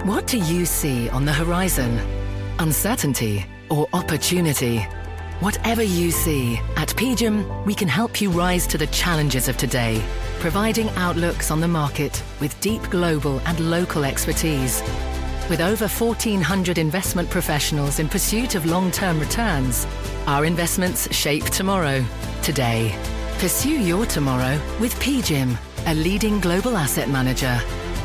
What do you see on the horizon? Uncertainty or opportunity? Whatever you see, at PGIM, we can help you rise to the challenges of today, providing outlooks on the market with deep global and local expertise. With over 1,400 investment professionals in pursuit of long-term returns, our investments shape tomorrow, today. Pursue your tomorrow with PGIM, a leading global asset manager.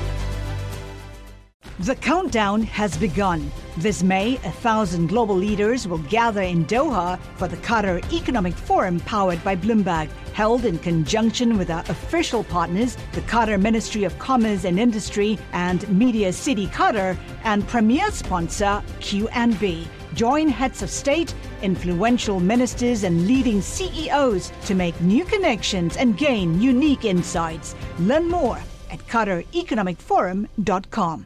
The countdown has begun. This May, 1,000 global leaders will gather in Doha for the Qatar Economic Forum powered by Bloomberg, held in conjunction with our official partners, the Qatar Ministry of Commerce and Industry and Media City Qatar, and premier sponsor QNB. Join heads of state, influential ministers, and leading CEOs to make new connections and gain unique insights. Learn more at QatarEconomicForum.com.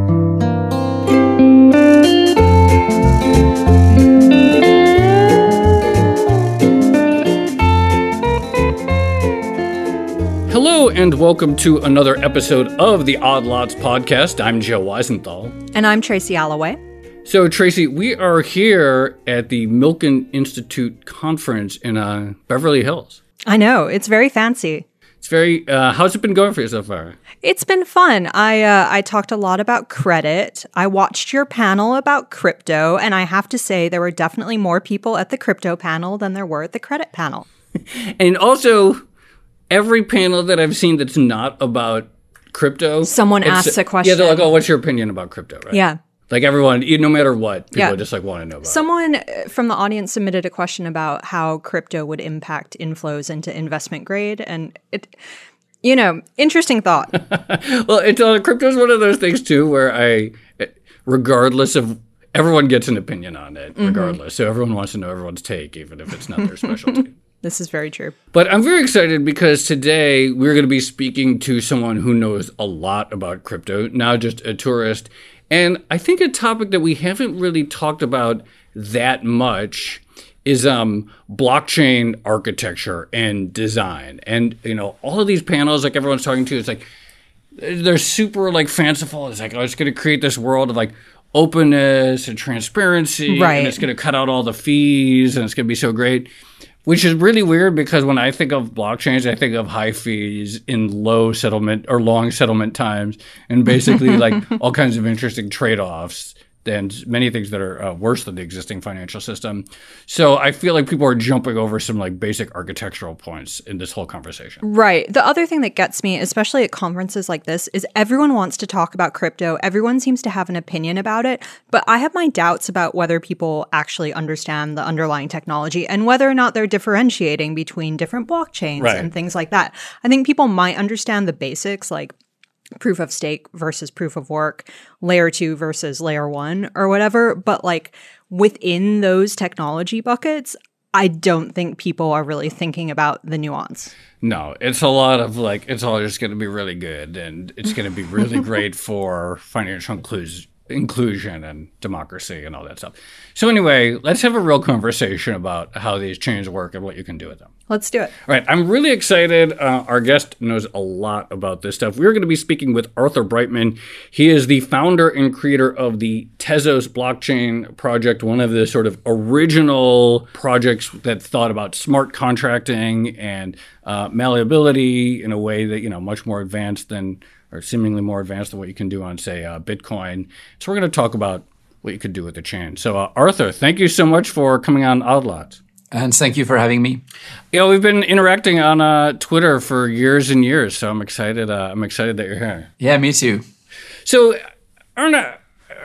Hello and welcome to another episode of the Odd Lots podcast. I'm Joe Weisenthal. And I'm Tracy Alloway. So, Tracy, we are here at the Milken Institute conference in Beverly Hills. I know. It's very fancy. It's very, how's it been going for you so far? It's been fun. I talked a lot about credit. I watched your panel about crypto, and I have to say there were definitely more people at the crypto panel than there were at the credit panel. And also, every panel that I've seen that's not about crypto. Someone asks a question. Yeah, they're like, oh, what's your opinion about crypto, right? Yeah. Like everyone, no matter what, people just like want to know about Someone from the audience submitted a question about how crypto would impact inflows into investment grade. And interesting thought. Well, crypto is one of those things too, where regardless of, everyone gets an opinion on it, regardless. So everyone wants to know everyone's take, even if it's not their specialty. This is very true. But I'm very excited because today we're going to be speaking to someone who knows a lot about crypto, not just a tourist. And I think a topic that we haven't really talked about that much is blockchain architecture and design. And, all of these panels, like everyone's talking to, it's like, they're super like fanciful. It's like, oh, it's going to create this world of like openness and transparency. Right. And it's going to cut out all the fees and it's going to be so great. Which is really weird because when I think of blockchains, I think of high fees in low settlement or long settlement times and basically like all kinds of interesting trade-offs and many things that are worse than the existing financial system. So I feel like people are jumping over some like basic architectural points in this whole conversation. Right. The other thing that gets me, especially at conferences like this, is everyone wants to talk about crypto. Everyone seems to have an opinion about it. But I have my doubts about whether people actually understand the underlying technology and whether or not they're differentiating between different blockchains and things like that. I think people might understand the basics, like proof of stake versus proof of work, layer 2 versus layer 1 or whatever. But like within those technology buckets, I don't think people are really thinking about the nuance. No, it's a lot of like, it's all just going to be really good and it's going to be really great for financial inclusion and democracy and all that stuff. So anyway, let's have a real conversation about how these chains work and what you can do with them. Let's do it. All right. I'm really excited. Our guest knows a lot about this stuff. We're going to be speaking with Arthur Breitman. He is the founder and creator of the Tezos blockchain project, one of the sort of original projects that thought about smart contracting and malleability in a way that, much more advanced than, or seemingly more advanced than what you can do on, say, Bitcoin. So we're going to talk about what you could do with the chain. So Arthur, thank you so much for coming on Odd Lots. And thank you for having me. We've been interacting on Twitter for years and years, so I'm excited. I'm excited that you're here. Yeah, me too. So, Arna,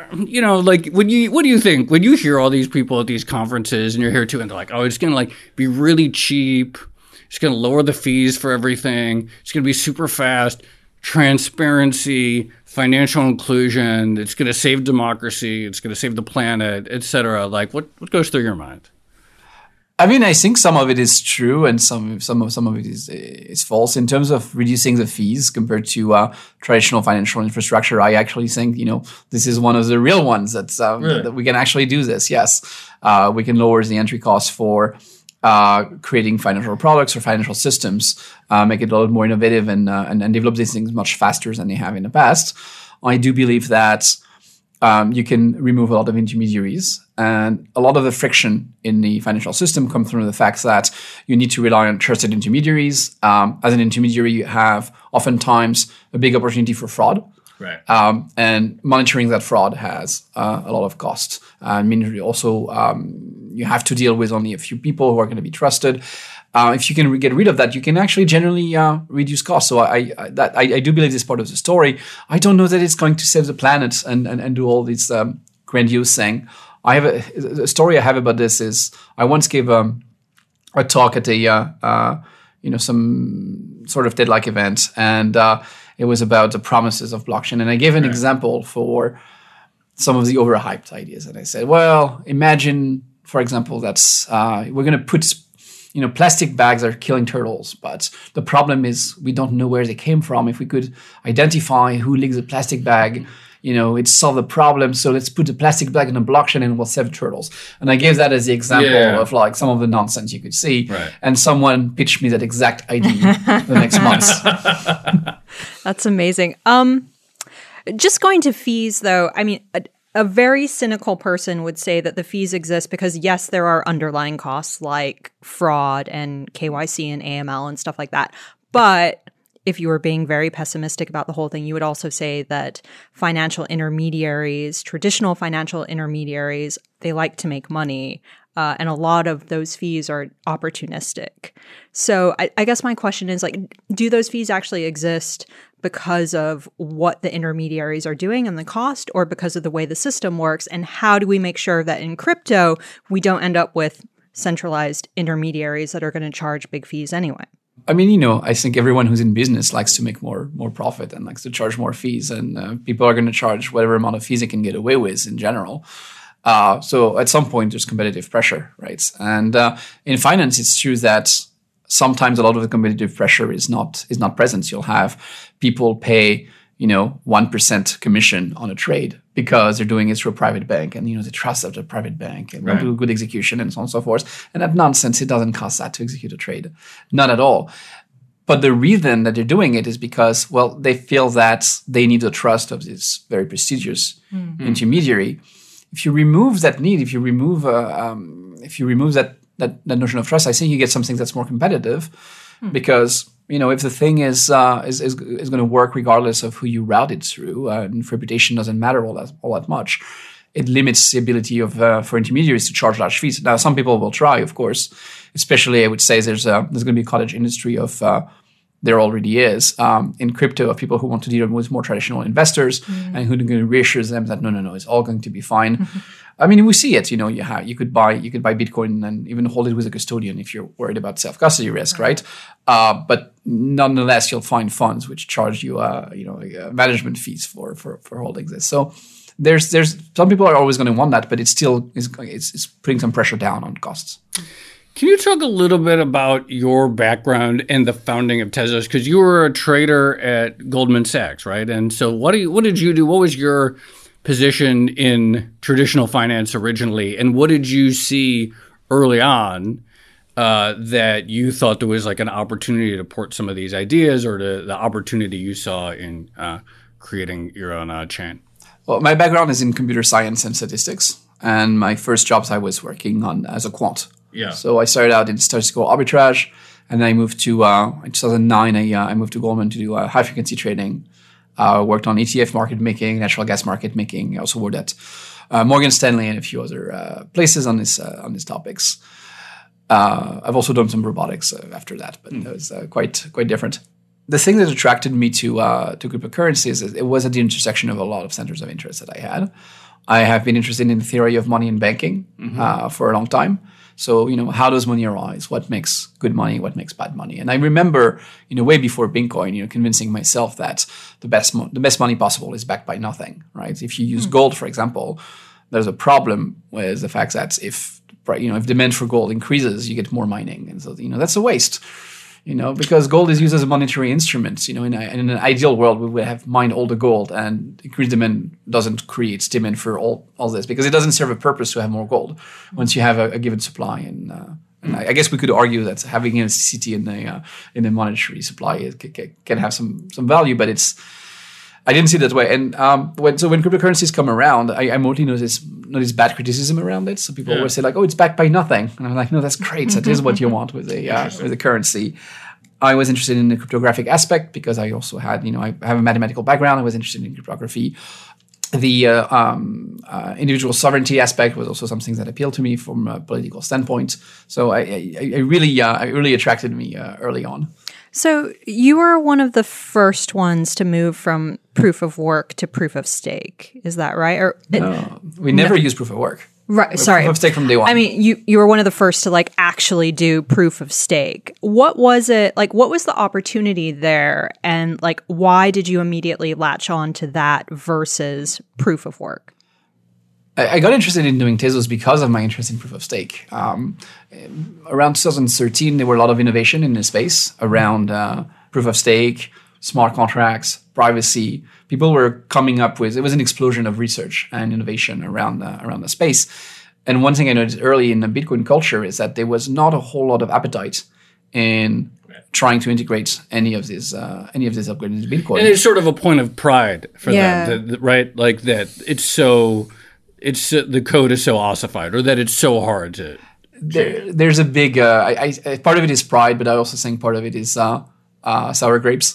like what do you think when you hear all these people at these conferences and you're here too, and they're like, oh, it's gonna like be really cheap, it's gonna lower the fees for everything, it's gonna be super fast, transparency, financial inclusion, it's gonna save democracy, it's gonna save the planet, etc. Like, what goes through your mind? I mean, I think some of it is true and some of it is false in terms of reducing the fees compared to traditional financial infrastructure. I actually think, this is one of the real ones that we can actually do this. Yes, we can lower the entry cost for creating financial products or financial systems, make it a little more innovative and develop these things much faster than they have in the past. I do believe that you can remove a lot of intermediaries. And a lot of the friction in the financial system comes from the fact that you need to rely on trusted intermediaries. As an intermediary, you have oftentimes a big opportunity for fraud. Right. And monitoring that fraud has a lot of costs. Also, you have to deal with only a few people who are going to be trusted. If you can get rid of that, you can actually generally reduce costs. So I do believe this part of the story. I don't know that it's going to save the planet and do all these grandiose thing. I have a story I have about this is I once gave a talk at some sort of TED-like event, and it was about the promises of blockchain. And I gave an example for some of the overhyped ideas. And I said, well, imagine, for example, that's we're going to put, plastic bags are killing turtles, but the problem is we don't know where they came from. If we could identify who leaked the plastic bag, it solved the problem. So let's put the plastic bag in a blockchain and we'll save turtles. And I gave that as the example of like some of the nonsense you could see. Right. And someone pitched me that exact idea the next month. That's amazing. Just going to fees, though, I mean, a very cynical person would say that the fees exist because, yes, there are underlying costs like fraud and KYC and AML and stuff like that. But if you were being very pessimistic about the whole thing, you would also say that financial intermediaries, traditional financial intermediaries, they like to make money. And a lot of those fees are opportunistic. So I guess my question is, do those fees actually exist because of what the intermediaries are doing and the cost, or because of the way the system works? And how do we make sure that in crypto, we don't end up with centralized intermediaries that are going to charge big fees anyway? I mean, I think everyone who's in business likes to make more profit and likes to charge more fees. And people are going to charge whatever amount of fees they can get away with in general. So at some point, there's competitive pressure, right? And in finance, it's true that sometimes a lot of the competitive pressure is not present. You'll have people pay, 1% commission on a trade because they're doing it through a private bank, and they trust the private bank and will do good execution and so on and so forth. And that nonsense, it doesn't cost that to execute a trade, not at all. But the reason that they're doing it is because, well, they feel that they need the trust of this very prestigious intermediary. If you remove that need, if you remove that notion of trust, I think you get something that's more competitive, because if the thing is going to work regardless of who you route it through, and reputation doesn't matter all that much, it limits the ability for intermediaries to charge large fees. Now, some people will try, of course. Especially, I would say there's going to be a cottage industry of. There already is in crypto of people who want to deal with more traditional investors and who are going to reassure them that no, it's all going to be fine. I mean, we see it. You could buy Bitcoin and even hold it with a custodian if you're worried about self-custody risk, right? But nonetheless, you'll find funds which charge you, management fees for holding this. So there's some people are always going to want that, but it's putting some pressure down on costs. Can you talk a little bit about your background and the founding of Tezos? Because you were a trader at Goldman Sachs, right? And so what did you do? What was your position in traditional finance originally? And what did you see early on that you thought there was like an opportunity to port some of these ideas, or the opportunity you saw in creating your own chain? Well, my background is in computer science and statistics. And my first jobs I was working on as a quant. Yeah. So I started out in statistical arbitrage, and then I moved to in 2009. I moved to Goldman to do high frequency trading. Worked on ETF market making, natural gas market making. I also worked at Morgan Stanley and a few other places on these topics. I've also done some robotics after that, but it was quite different. The thing that attracted me to cryptocurrencies is it was at the intersection of a lot of centers of interest that I had. I have been interested in the theory of money and banking for a long time. So, how does money arise? What makes good money? What makes bad money? And I remember, way before Bitcoin, convincing myself that the best money possible is backed by nothing, right? If you use gold, for example, there's a problem with the fact that if demand for gold increases, you get more mining. And so, that's a waste. Because gold is used as a monetary instrument. In an ideal world, we would have mined all the gold, and increased demand doesn't create demand for all this, because it doesn't serve a purpose to have more gold once you have a given supply. And I guess we could argue that having elasticity in the monetary supply can have some value, but I didn't see it that way. And when cryptocurrencies come around, I mostly notice bad criticism around it. So people always say like, "Oh, it's backed by nothing," and I'm like, "No, that's great. That is what you want with a currency." I was interested in the cryptographic aspect because I also had, I have a mathematical background. I was interested in cryptography. The individual sovereignty aspect was also something that appealed to me from a political standpoint. So it really attracted me early on. So you were one of the first ones to move from proof of work to proof of stake. Is that right? Or no, we never used proof of work. Right. Sorry. Proof of stake from day one. I mean, you were one of the first to like actually do proof of stake. What was it like? What was the opportunity there, and like why did you immediately latch on to that versus proof of work? I got interested in doing Tezos because of my interest in proof of stake. Around 2013, there were a lot of innovation in this space around proof of stake, smart contracts, privacy. People were coming up with, it was an explosion of research and innovation around the space. And one thing I noticed early in the Bitcoin culture is that there was not a whole lot of appetite in trying to integrate any of these upgrades into Bitcoin. And it's sort of a point of pride for them, right? Like that the code is so ossified, or that it's so hard to. There's a big part of it is pride, but I also think part of it is sour grapes.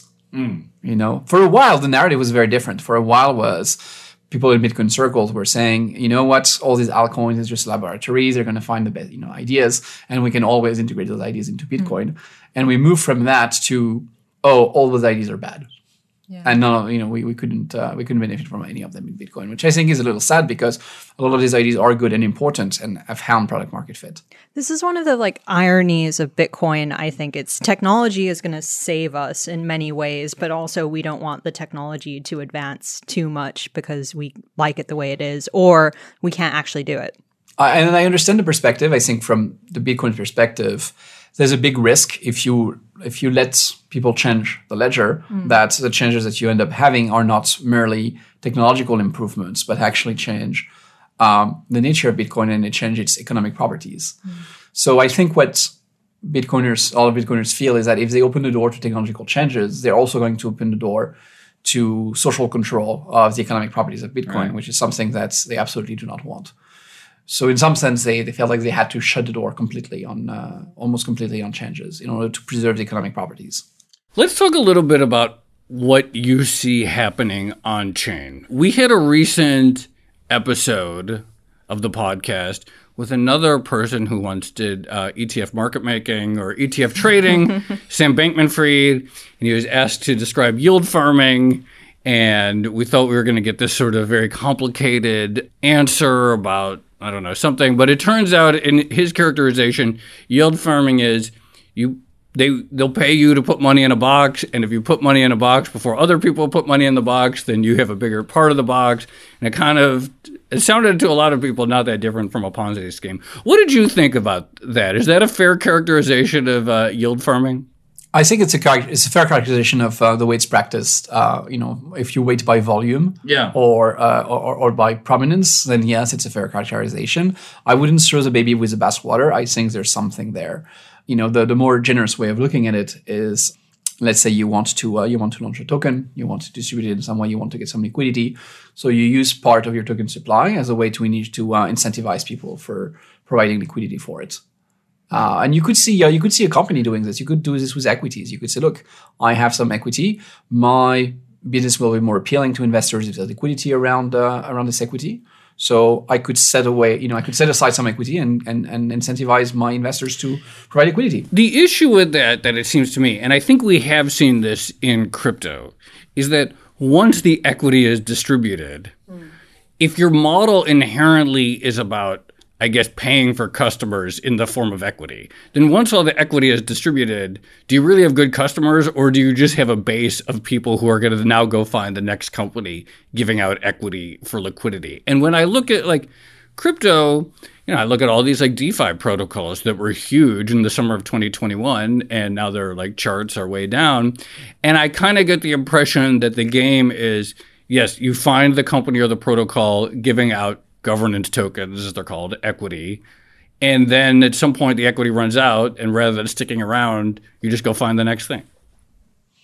For a while the narrative was very different. For a while was people in Bitcoin circles were saying, you know what, all these altcoins is just laboratories. They're going to find the best ideas, and we can always integrate those ideas into Bitcoin. And we moved from that to all those ideas are bad. Yeah. And we couldn't benefit from any of them in Bitcoin, which I think is a little sad because a lot of these ideas are good and important and have found product market fit. This is one of the ironies of Bitcoin. I think it's technology is going to save us in many ways, but also we don't want the technology to advance too much because we like it the way it is, or we can't actually do it. And I understand the perspective. I think from the Bitcoin perspective, there's a big risk if you let people change the ledger, that the changes that you end up having are not merely technological improvements, but actually change the nature of Bitcoin and it change its economic properties. So I think what all of Bitcoiners feel is that if they open the door to technological changes, they're also going to open the door to social control of the economic properties of Bitcoin, which is something that they absolutely do not want. So in some sense, they felt like they had to shut the door almost completely on changes in order to preserve the economic properties. Let's talk a little bit about what you see happening on chain. We had a recent episode of the podcast with another person who once did ETF market making or ETF trading, Sam Bankman-Fried, and he was asked to describe yield farming. And we thought we were going to get this sort of very complicated answer about something. But it turns out in his characterization, yield farming is they'll pay you to put money in a box. And if you put money in a box before other people put money in the box, then you have a bigger part of the box. And it sounded to a lot of people not that different from a Ponzi scheme. What did you think about that? Is that a fair characterization of yield farming? I think it's a fair characterization of the way it's practiced. If you weight by volume, or by prominence, then yes, it's a fair characterization. I wouldn't throw the baby with the bathwater. I think there's something there. The more generous way of looking at it is, let's say you want to launch a token, you want to distribute it in some way, you want to get some liquidity, so you use part of your token supply as a way to incentivize people for providing liquidity for it. And you could see a company doing this. You could do this with equities. You could say, look, I have some equity. My business will be more appealing to investors if there's liquidity around this equity. So I could set aside some equity and incentivize my investors to provide liquidity. The issue with that it seems to me, and I think we have seen this in crypto, is that once the equity is distributed, if your model inherently is about, I guess, paying for customers in the form of equity, then once all the equity is distributed, do you really have good customers, or do you just have a base of people who are going to now go find the next company giving out equity for liquidity? And when I look at crypto, I look at all these DeFi protocols that were huge in the summer of 2021, and now their charts are way down. And I kind of get the impression that the game is, yes, you find the company or the protocol giving out governance tokens, as they're called, equity. And then at some point the equity runs out, and rather than sticking around, you just go find the next thing.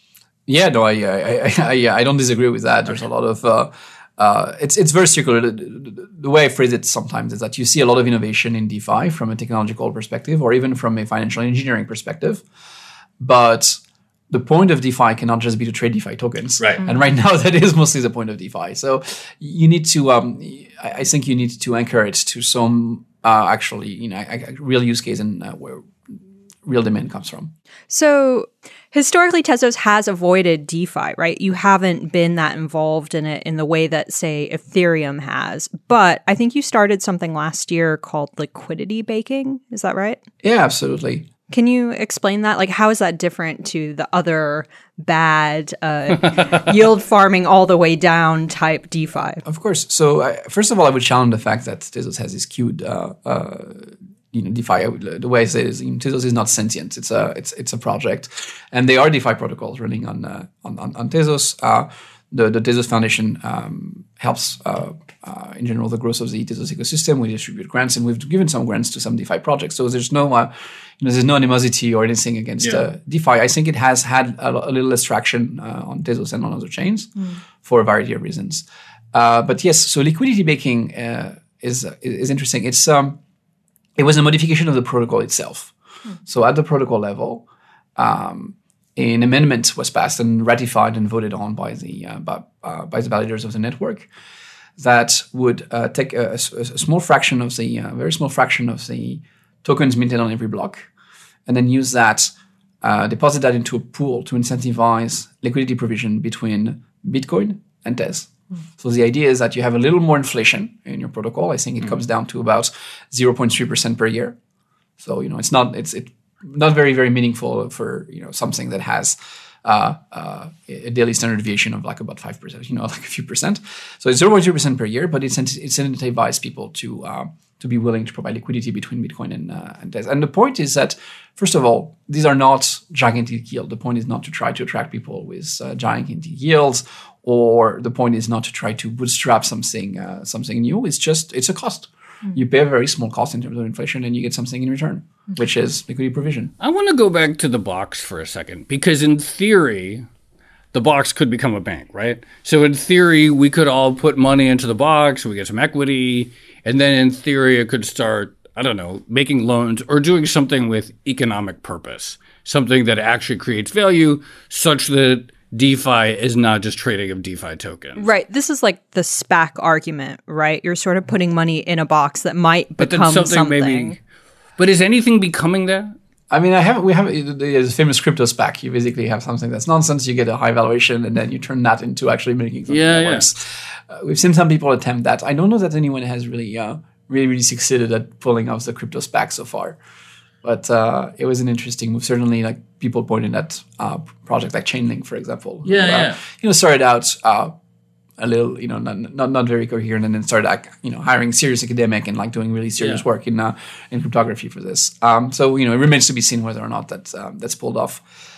Yeah, no, I don't disagree with that. There's a lot of it's very circular. The way I phrase it sometimes is that you see a lot of innovation in DeFi from a technological perspective or even from a financial engineering perspective. But the point of DeFi cannot just be to trade DeFi tokens. Right. And right now that is mostly the point of DeFi. So you need to, I think you need to anchor it to some actually, real use case and where real demand comes from. So historically, Tezos has avoided DeFi, right? You haven't been that involved in it in the way that, say, Ethereum has. But I think you started something last year called liquidity baking. Is that right? Yeah, absolutely. Can you explain that? Like, how is that different to the other bad yield farming all the way down type DeFi? Of course. So first of all, I would challenge the fact that Tezos has this skewed DeFi. The way I say it is, Tezos is not sentient. It's a project, and they are DeFi protocols running on Tezos. The Tezos Foundation helps in general the growth of the Tezos ecosystem. We distribute grants, and we've given some grants to some DeFi projects. So there's no there's no animosity or anything against DeFi. I think it has had a little less traction on Tezos and on other chains for a variety of reasons. But yes, so liquidity baking is interesting. It was a modification of the protocol itself. So at the protocol level, an amendment was passed and ratified and voted on by the validators of the network that would take a small fraction of the very small fraction of the tokens minted on every block, and then use that, deposit that into a pool to incentivize liquidity provision between Bitcoin and Tez. So the idea is that you have a little more inflation in your protocol. I think it comes down to about 0.3% per year. So it's not very, very meaningful for something that has a daily standard deviation of like about 5%, like a few percent. So it's 0.2% per year, but it incentivizes people to be willing to provide liquidity between Bitcoin and Tez. And the point is that, first of all, these are not gigantic yields. The point is not to try to attract people with gigantic yields, or the point is not to try to bootstrap something new. It's a cost. You pay a very small cost in terms of inflation, and you get something in return, which is liquidity provision. I want to go back to the box for a second, because in theory, the box could become a bank, right? So in theory, we could all put money into the box, we get some equity, and then in theory, it could start, making loans or doing something with economic purpose, something that actually creates value such that DeFi is not just trading of DeFi tokens. Right. This is like the SPAC argument, right? You're sort of putting money in a box that might become something. Maybe, but is anything becoming that? I mean, we have the famous crypto SPAC. You basically have something that's nonsense. You get a high valuation, and then you turn that into actually making something that works. We've seen some people attempt that. I don't know that anyone has really succeeded at pulling off the crypto SPAC so far. But it was an interesting move. Certainly, like people pointed at projects like Chainlink, for example. Started out a little, not very coherent, and then started hiring serious academic and doing really serious work in cryptography for this. So it remains to be seen whether or not that's pulled off.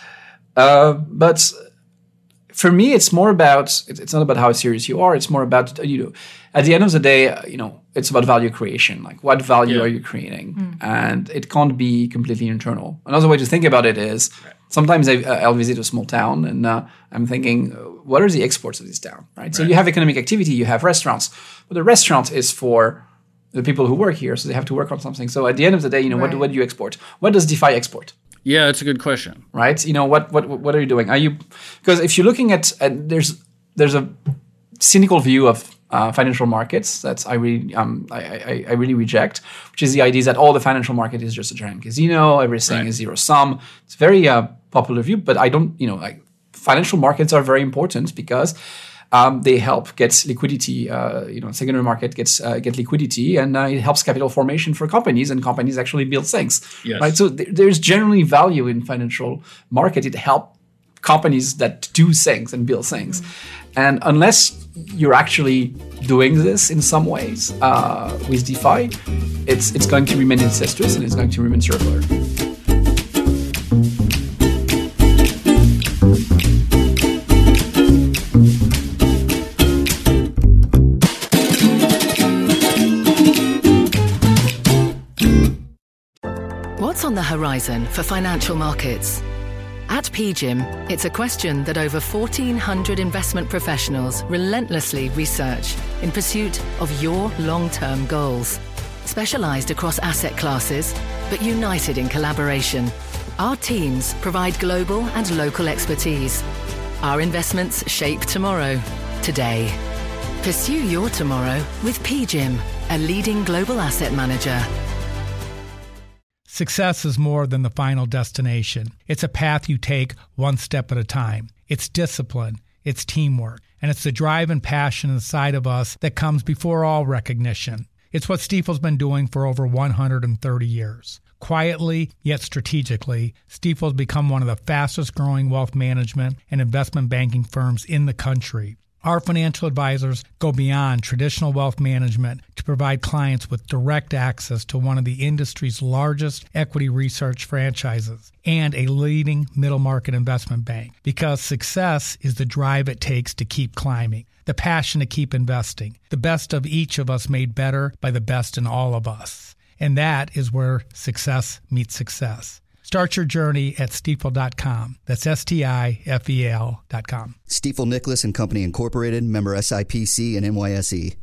But for me, it's more about it's not about how serious you are. It's more about at the end of the day, it's about value creation. Like, what value are you creating? And it can't be completely internal. Another way to think about it is sometimes I'll visit a small town and I'm thinking, what are the exports of this town, right? So you have economic activity, you have restaurants, but the restaurant is for the people who work here, so they have to work on something. So at the end of the day, what do you export? What does DeFi export? Yeah, that's a good question. Right? What are you doing? Because if you're looking at there's a cynical view of financial markets that I really reject, which is the idea that all the financial market is just a giant casino, everything is zero sum. It's a very popular view, but I don't. Financial markets are very important because they help get liquidity. Secondary market get liquidity, and it helps capital formation for companies, and companies actually build things. Yes. Right. So there's generally value in financial market. It helps companies that do things and build things, and unless you're actually doing this in some ways with DeFi, it's going to remain incestuous and it's going to remain circular. What's on the horizon for financial markets? At PGIM, it's a question that over 1,400 investment professionals relentlessly research in pursuit of your long-term goals. Specialized across asset classes, but united in collaboration, our teams provide global and local expertise. Our investments shape tomorrow, today. Pursue your tomorrow with PGIM, a leading global asset manager. Success is more than the final destination. It's a path you take one step at a time. It's discipline, it's teamwork, and it's the drive and passion inside of us that comes before all recognition. It's what Stifel's been doing for over 130 years. Quietly, yet strategically, Stifel's become one of the fastest growing wealth management and investment banking firms in the country. Our financial advisors go beyond traditional wealth management to provide clients with direct access to one of the industry's largest equity research franchises and a leading middle market investment bank, because success is the drive it takes to keep climbing, the passion to keep investing, the best of each of us made better by the best in all of us. And that is where success meets success. Start your journey at stifel.com. That's STIFEL.com. Stifel Nicholas and Company Incorporated, member SIPC and NYSE.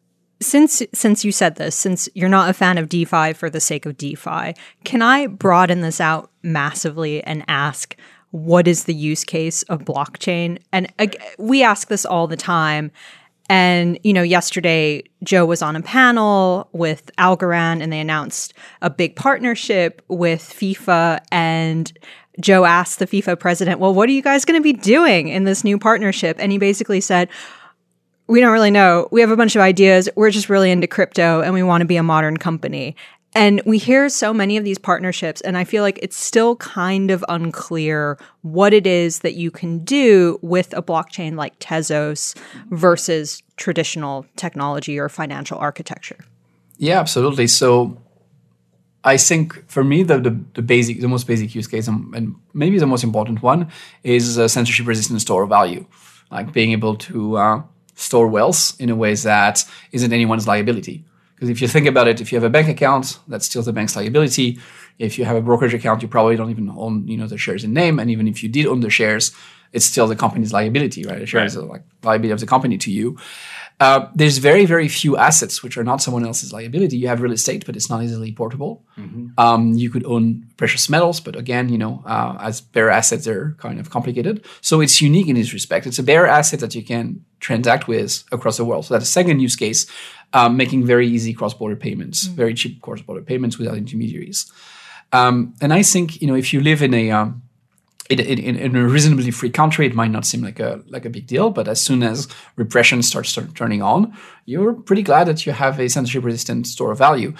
Since you said this, since you're not a fan of DeFi for the sake of DeFi, can I broaden this out massively and ask, what is the use case of blockchain? And we ask this all the time. And, yesterday, Joe was on a panel with Algorand and they announced a big partnership with FIFA. And Joe asked the FIFA president, well, what are you guys going to be doing in this new partnership? And he basically said, we don't really know. We have a bunch of ideas. We're just really into crypto and we want to be a modern company. And we hear so many of these partnerships, and I feel like it's still kind of unclear what it is that you can do with a blockchain like Tezos versus traditional technology or financial architecture. Yeah, absolutely. So I think for me, the most basic use case, and maybe the most important one, is censorship-resistant store of value, like being able to store wealth in a way that isn't anyone's liability. Because if you think about it, if you have a bank account, that's still the bank's liability. If you have a brokerage account, you probably don't even own, the shares in name. And even if you did own the shares, it's still the company's liability, right? The shares are like liability of the company to you. There's very, very few assets which are not someone else's liability. You have real estate, but it's not easily portable. Mm-hmm. You could own precious metals, but again, as bearer assets, they're kind of complicated. So it's unique in this respect. It's a bearer asset that you can transact with across the world. So that's a second use case, making very easy cross-border payments, very cheap cross-border payments without intermediaries. And I think, if you live in a reasonably free country, it might not seem like a big deal, but as soon as repression starts turning on, you're pretty glad that you have a censorship-resistant store of value.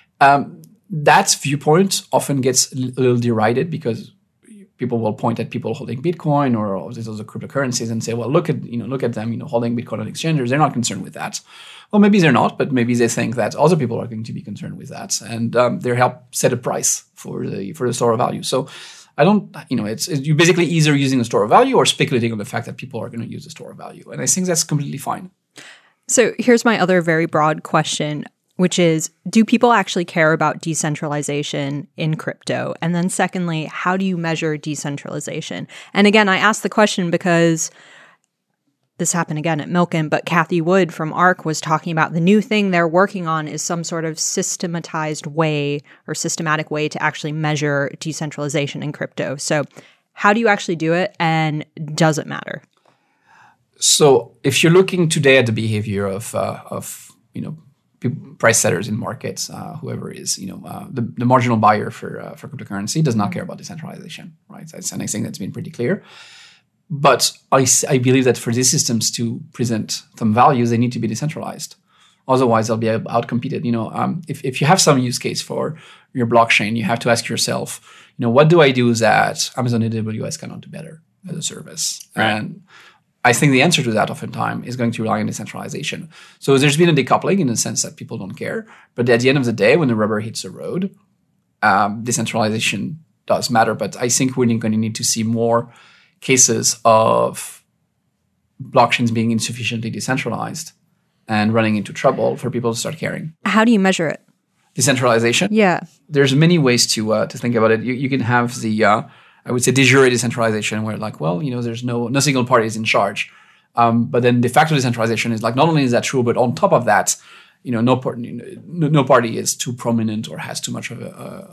That viewpoint often gets a little derided because people will point at people holding Bitcoin or these other cryptocurrencies and say, well, look at them, holding Bitcoin on exchanges. They're not concerned with that. Well, maybe they're not, but maybe they think that other people are going to be concerned with that, and they help set a price for the store of value. So I don't, it's you're basically either using the store of value or speculating on the fact that people are going to use the store of value, and I think that's completely fine. So here's my other very broad question, which is, do people actually care about decentralization in crypto? And then secondly, how do you measure decentralization? And again, I asked the question because this happened again at Milken, but Cathie Wood from ARK was talking about the new thing they're working on is some sort of systematized way or systematic way to actually measure decentralization in crypto. So how do you actually do it, and does it matter? So if you're looking today at the behavior of price setters in markets, whoever is, the marginal buyer for cryptocurrency does not care about decentralization, right? And I think that's been pretty clear. But I believe that for these systems to present some values, they need to be decentralized. Otherwise, they'll be outcompeted. If you have some use case for your blockchain, you have to ask yourself, what do I do that Amazon AWS cannot do better as a service? Right. And I think the answer to that oftentimes is going to rely on decentralization. So there's been a decoupling in the sense that people don't care. But at the end of the day, when the rubber hits the road, decentralization does matter. But I think we're going to need to see more cases of blockchains being insufficiently decentralized and running into trouble for people to start caring. How do you measure it? Decentralization? Yeah. There's many ways to think about it. You can have the I would say, de jure decentralization, where like, well, there's no single party is in charge. But then de facto decentralization is like, not only is that true, but on top of that, no party is too prominent or has too much of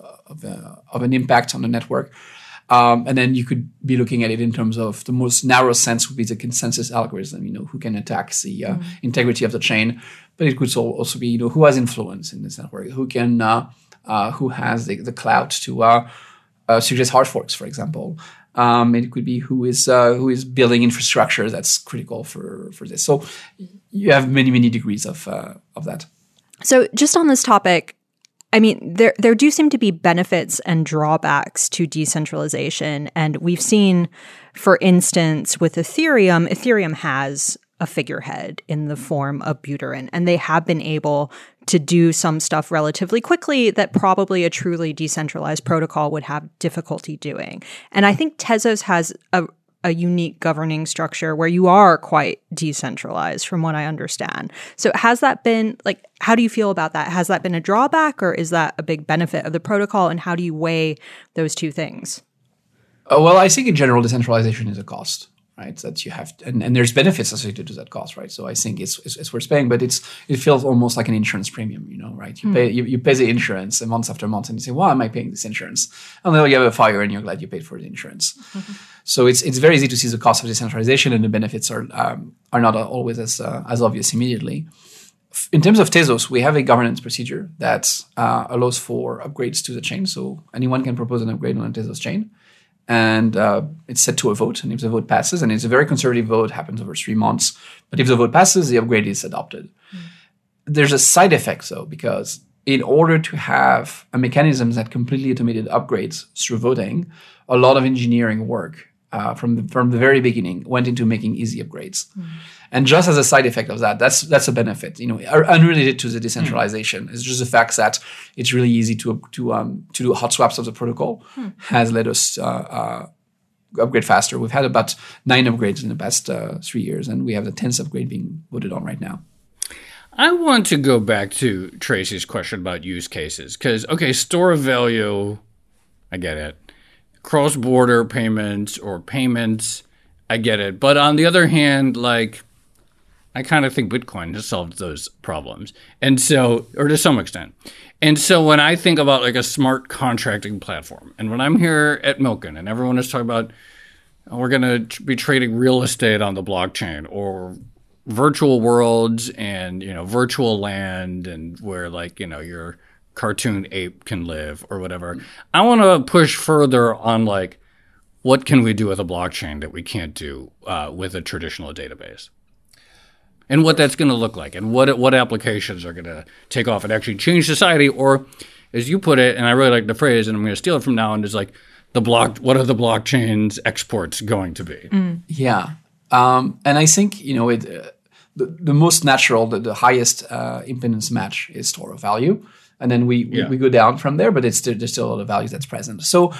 an impact on the network. And then you could be looking at it in terms of the most narrow sense would be the consensus algorithm, who can attack the integrity of the chain. But it could also be, who has influence in this network, who has the clout to suggest hard forks, for example. It could be who is building infrastructure that's critical for this. So you have many, many degrees of that. So just on this topic, I mean, there do seem to be benefits and drawbacks to decentralization. And we've seen, for instance, with Ethereum has a figurehead in the form of Buterin, and they have been able to do some stuff relatively quickly that probably a truly decentralized protocol would have difficulty doing. And I think Tezos has a unique governing structure where you are quite decentralized, from what I understand. So has that been, like, how do you feel about that? Has that been a drawback, or is that a big benefit of the protocol? And how do you weigh those two things? Well, I think in general, decentralization is a cost, right? That you have, and there's benefits associated to that cost, right? So I think it's worth paying, but it feels almost like an insurance premium, right? You pay the insurance month after month, and you say, why am I paying this insurance? And then you have a fire, and you're glad you paid for the insurance. Mm-hmm. So it's very easy to see the cost of decentralization, and the benefits are not always as obvious immediately. In terms of Tezos, we have a governance procedure that allows for upgrades to the chain. So anyone can propose an upgrade on a Tezos chain. And it's set to a vote. And if the vote passes, and it's a very conservative vote, happens over 3 months. But if the vote passes, the upgrade is adopted. There's a side effect, though, because in order to have a mechanism that completely automated upgrades through voting, a lot of engineering work from the very beginning went into making easy upgrades. And just as a side effect of that, that's a benefit, unrelated to the decentralization. It's just the fact that it's really easy to do hot swaps of the protocol has led us upgrade faster. We've had about 9 upgrades in the past 3 years, and we have the 10th upgrade being voted on right now. I want to go back to Tracy's question about use cases because, okay, store of value, I get it. Cross-border payments or payments, I get it. But on the other hand, like, I kind of think Bitcoin has solved those problems. And so, or to some extent. And so when I think about like a smart contracting platform, and when I'm here at Milken and everyone is talking about, we're going to be trading real estate on the blockchain or virtual worlds and, virtual land and where like, your cartoon ape can live or whatever. I want to push further on like, what can we do with a blockchain that we can't do with a traditional database? And what that's going to look like and what applications are going to take off and actually change society, or as you put it, and I really like the phrase, and I'm going to steal it from now on, is like what are the blockchain's exports going to be? Yeah. And I think, the most natural, the highest impedance match is store of value. And then we go down from there, but there's still a lot of value that's present. So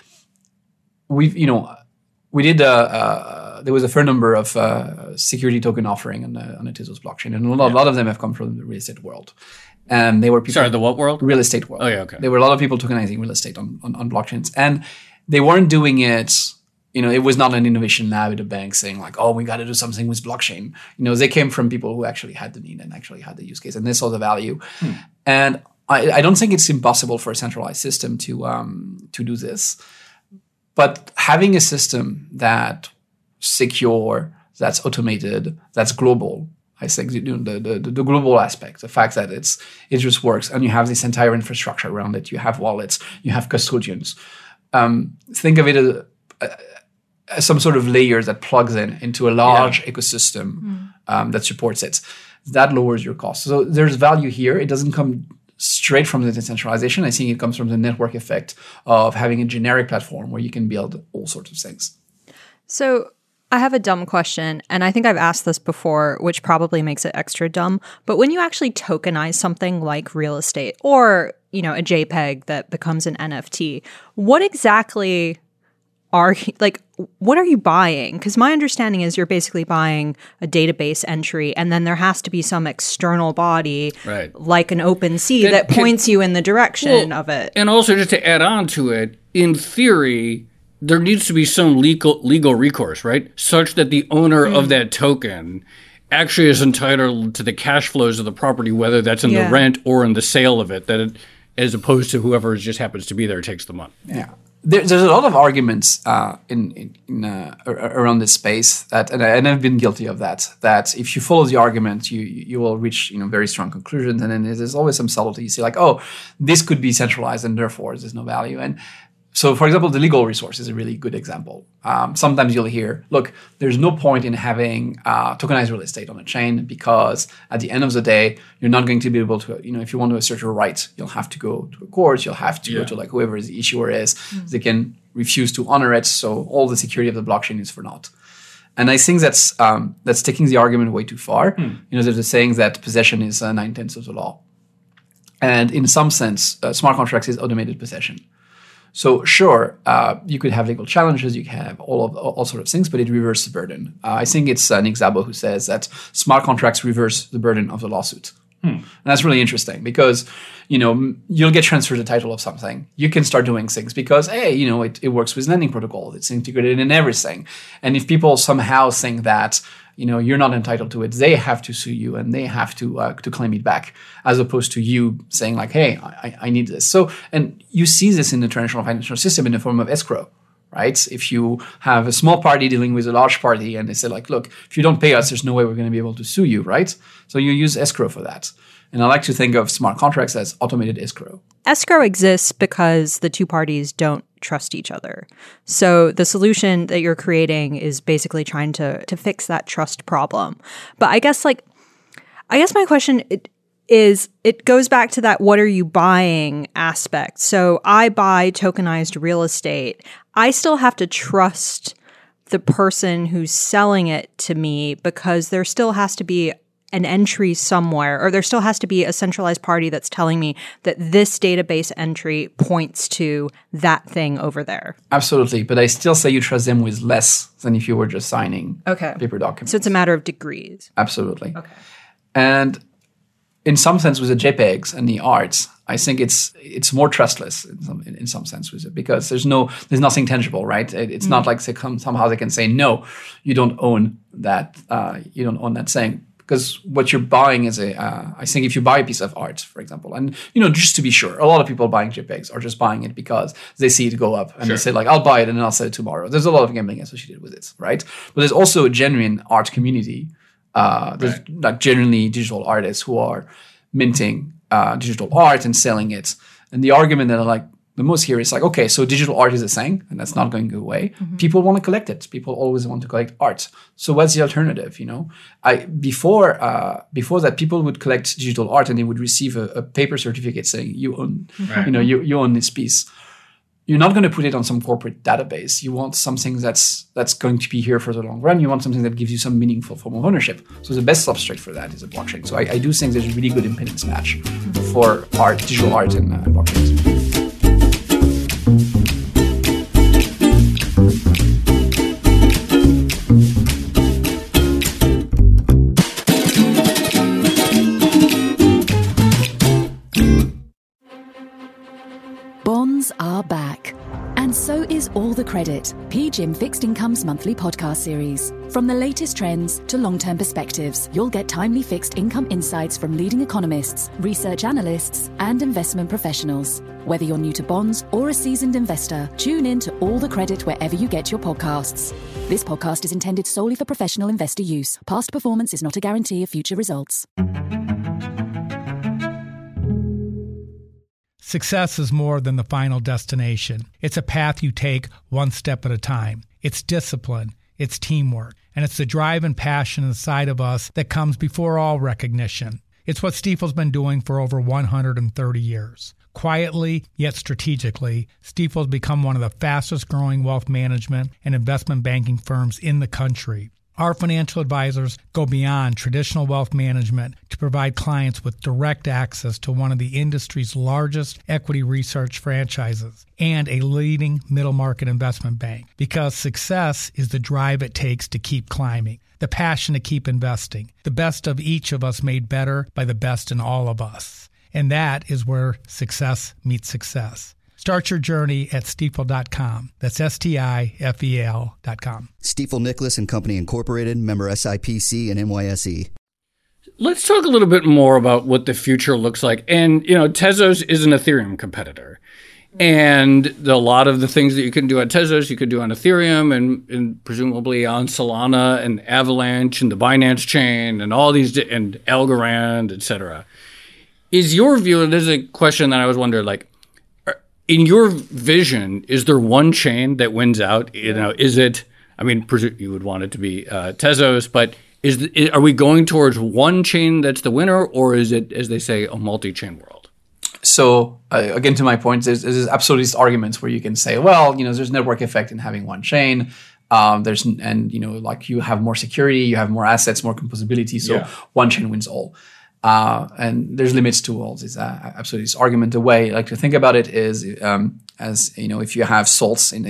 we did there was a fair number of security token offering on the Tezos blockchain, and a lot of them have come from the real estate world. And they were people. Sorry, the what world? Real estate world. Oh yeah, okay. There were a lot of people tokenizing real estate on blockchains, and they weren't doing it. It was not an innovation lab at a bank saying like, "Oh, we got to do something with blockchain." They came from people who actually had the need and actually had the use case, and they saw the value. And I don't think it's impossible for a centralized system to do this, but having a system that secure, that's automated, that's global. I think the global aspect, the fact that it just works, and you have this entire infrastructure around it. You have wallets, you have custodians. Think of it as some sort of layer that plugs into a large ecosystem that supports it. That lowers your cost. So there's value here. It doesn't come straight from the decentralization. I think it comes from the network effect of having a generic platform where you can build all sorts of things. So I have a dumb question, and I think I've asked this before, which probably makes it extra dumb. But when you actually tokenize something like real estate or, a JPEG that becomes an NFT, what exactly what are you buying? Because my understanding is you're basically buying a database entry, and then there has to be some external body, right, like an OpenSea, that points you in the direction of it. And also, just to add on to it, in theory, there needs to be some legal recourse, right? Such that the owner of that token actually is entitled to the cash flows of the property, whether that's in the rent or in the sale of it, as opposed to whoever just happens to be there takes the money. Yeah. There's a lot of arguments around this space and I've been guilty of that if you follow the argument, you will reach very strong conclusions, and then there's always some subtlety. You say like, oh, this could be centralized and therefore there's no value. And so, for example, the legal resource is a really good example. Sometimes you'll hear, look, there's no point in having tokenized real estate on a chain because at the end of the day, you're not going to be able to, if you want to assert your rights, you'll have to go to a court, you'll have to go to like whoever the issuer is. They can refuse to honor it. So all the security of the blockchain is for naught. And I think that's taking the argument way too far. There's a saying that possession is 9/10 of the law. And in some sense, smart contracts is automated possession. So sure, you could have legal challenges, you can have all sort of things, but it reverses the burden. I think it's Nick Szabo who says that smart contracts reverse the burden of the lawsuit. And that's really interesting because, you'll get transferred the title of something. You can start doing things because, hey, it works with lending protocol. It's integrated in everything. And if people somehow think that, you're not entitled to it, they have to sue you and they have to claim it back, as opposed to you saying like, hey, I need this. So, and you see this in the traditional financial system in the form of escrow, right? If you have a small party dealing with a large party and they say like, look, if you don't pay us, there's no way we're going to be able to sue you, right? So you use escrow for that. And I like to think of smart contracts as automated escrow. Escrow exists because the two parties don't trust each other. So the solution that you're creating is basically trying to fix that trust problem. But I guess my question is, it goes back to that what are you buying aspect. So I buy tokenized real estate. I still have to trust the person who's selling it to me because there still has to be an entry somewhere, or there still has to be a centralized party that's telling me that this database entry points to that thing over there. Absolutely. But I still say you trust them with less than if you were just signing paper documents. So it's a matter of degrees. Absolutely. Okay. And in some sense with the JPEGs and the arts, I think it's more trustless in some sense with it because there's nothing tangible, right? It's not like somehow they can say, no, you don't own that. You don't own that thing. Because what you're buying is I think if you buy a piece of art, for example, and, just to be sure, a lot of people buying JPEGs are just buying it because they see it go up and they say like, I'll buy it and then I'll sell it tomorrow. There's a lot of gambling associated with it, right? But there's also a genuine art community. There's like genuinely digital artists who are minting digital art and selling it. And the argument that I like the most here is like, okay, so digital art is a thing and that's not going to go away. People want to collect it. People always want to collect art. So what's the alternative? Before that, people would collect digital art and they would receive a paper certificate saying you own, you own this piece. You're not going to put it on some corporate database. You want something that's going to be here for the long run. You want something that gives you some meaningful form of ownership. So the best substrate for that is a blockchain. So I do think there's a really good impedance match for art, digital art, and blockchains. Bonds are back. And so is All the Credit, PGIM Fixed Income's monthly podcast series. From the latest trends to long-term perspectives, you'll get timely fixed income insights from leading economists, research analysts, and investment professionals. Whether you're new to bonds or a seasoned investor, tune in to All the Credit wherever you get your podcasts. This podcast is intended solely for professional investor use. Past performance is not a guarantee of future results. Success is more than the final destination. It's a path you take one step at a time. It's discipline, it's teamwork, and it's the drive and passion inside of us that comes before all recognition. It's what Stifel's been doing for over 130 years. Quietly, yet strategically, Stifel's become one of the fastest growing wealth management and investment banking firms in the country. Our financial advisors go beyond traditional wealth management to provide clients with direct access to one of the industry's largest equity research franchises and a leading middle market investment bank. Because success is the drive it takes to keep climbing, the passion to keep investing, the best of each of us made better by the best in all of us. And that is where success meets success. Start your journey at Stifel.com. That's STIFEL.com. Stifel Nicholas and Company Incorporated, member SIPC and NYSE. Let's talk a little bit more about what the future looks like. And, Tezos is an Ethereum competitor. And a lot of the things that you can do on Tezos, you could do on Ethereum and presumably on Solana and Avalanche and the Binance chain and all these, and Algorand, et cetera. Is your view, and this is a question that I was wondering, like, in your vision, is there one chain that wins out? Is it, you would want it to be Tezos, but are we going towards one chain that's the winner, or is it, as they say, a multi-chain world? So again, to my point, there's absolutist arguments where you can say, well, there's network effect in having one chain. You have more security, you have more assets, more composability. So one chain wins all. And there's limits to all this absolutist argument. The way I like to think about it is, if you have salts in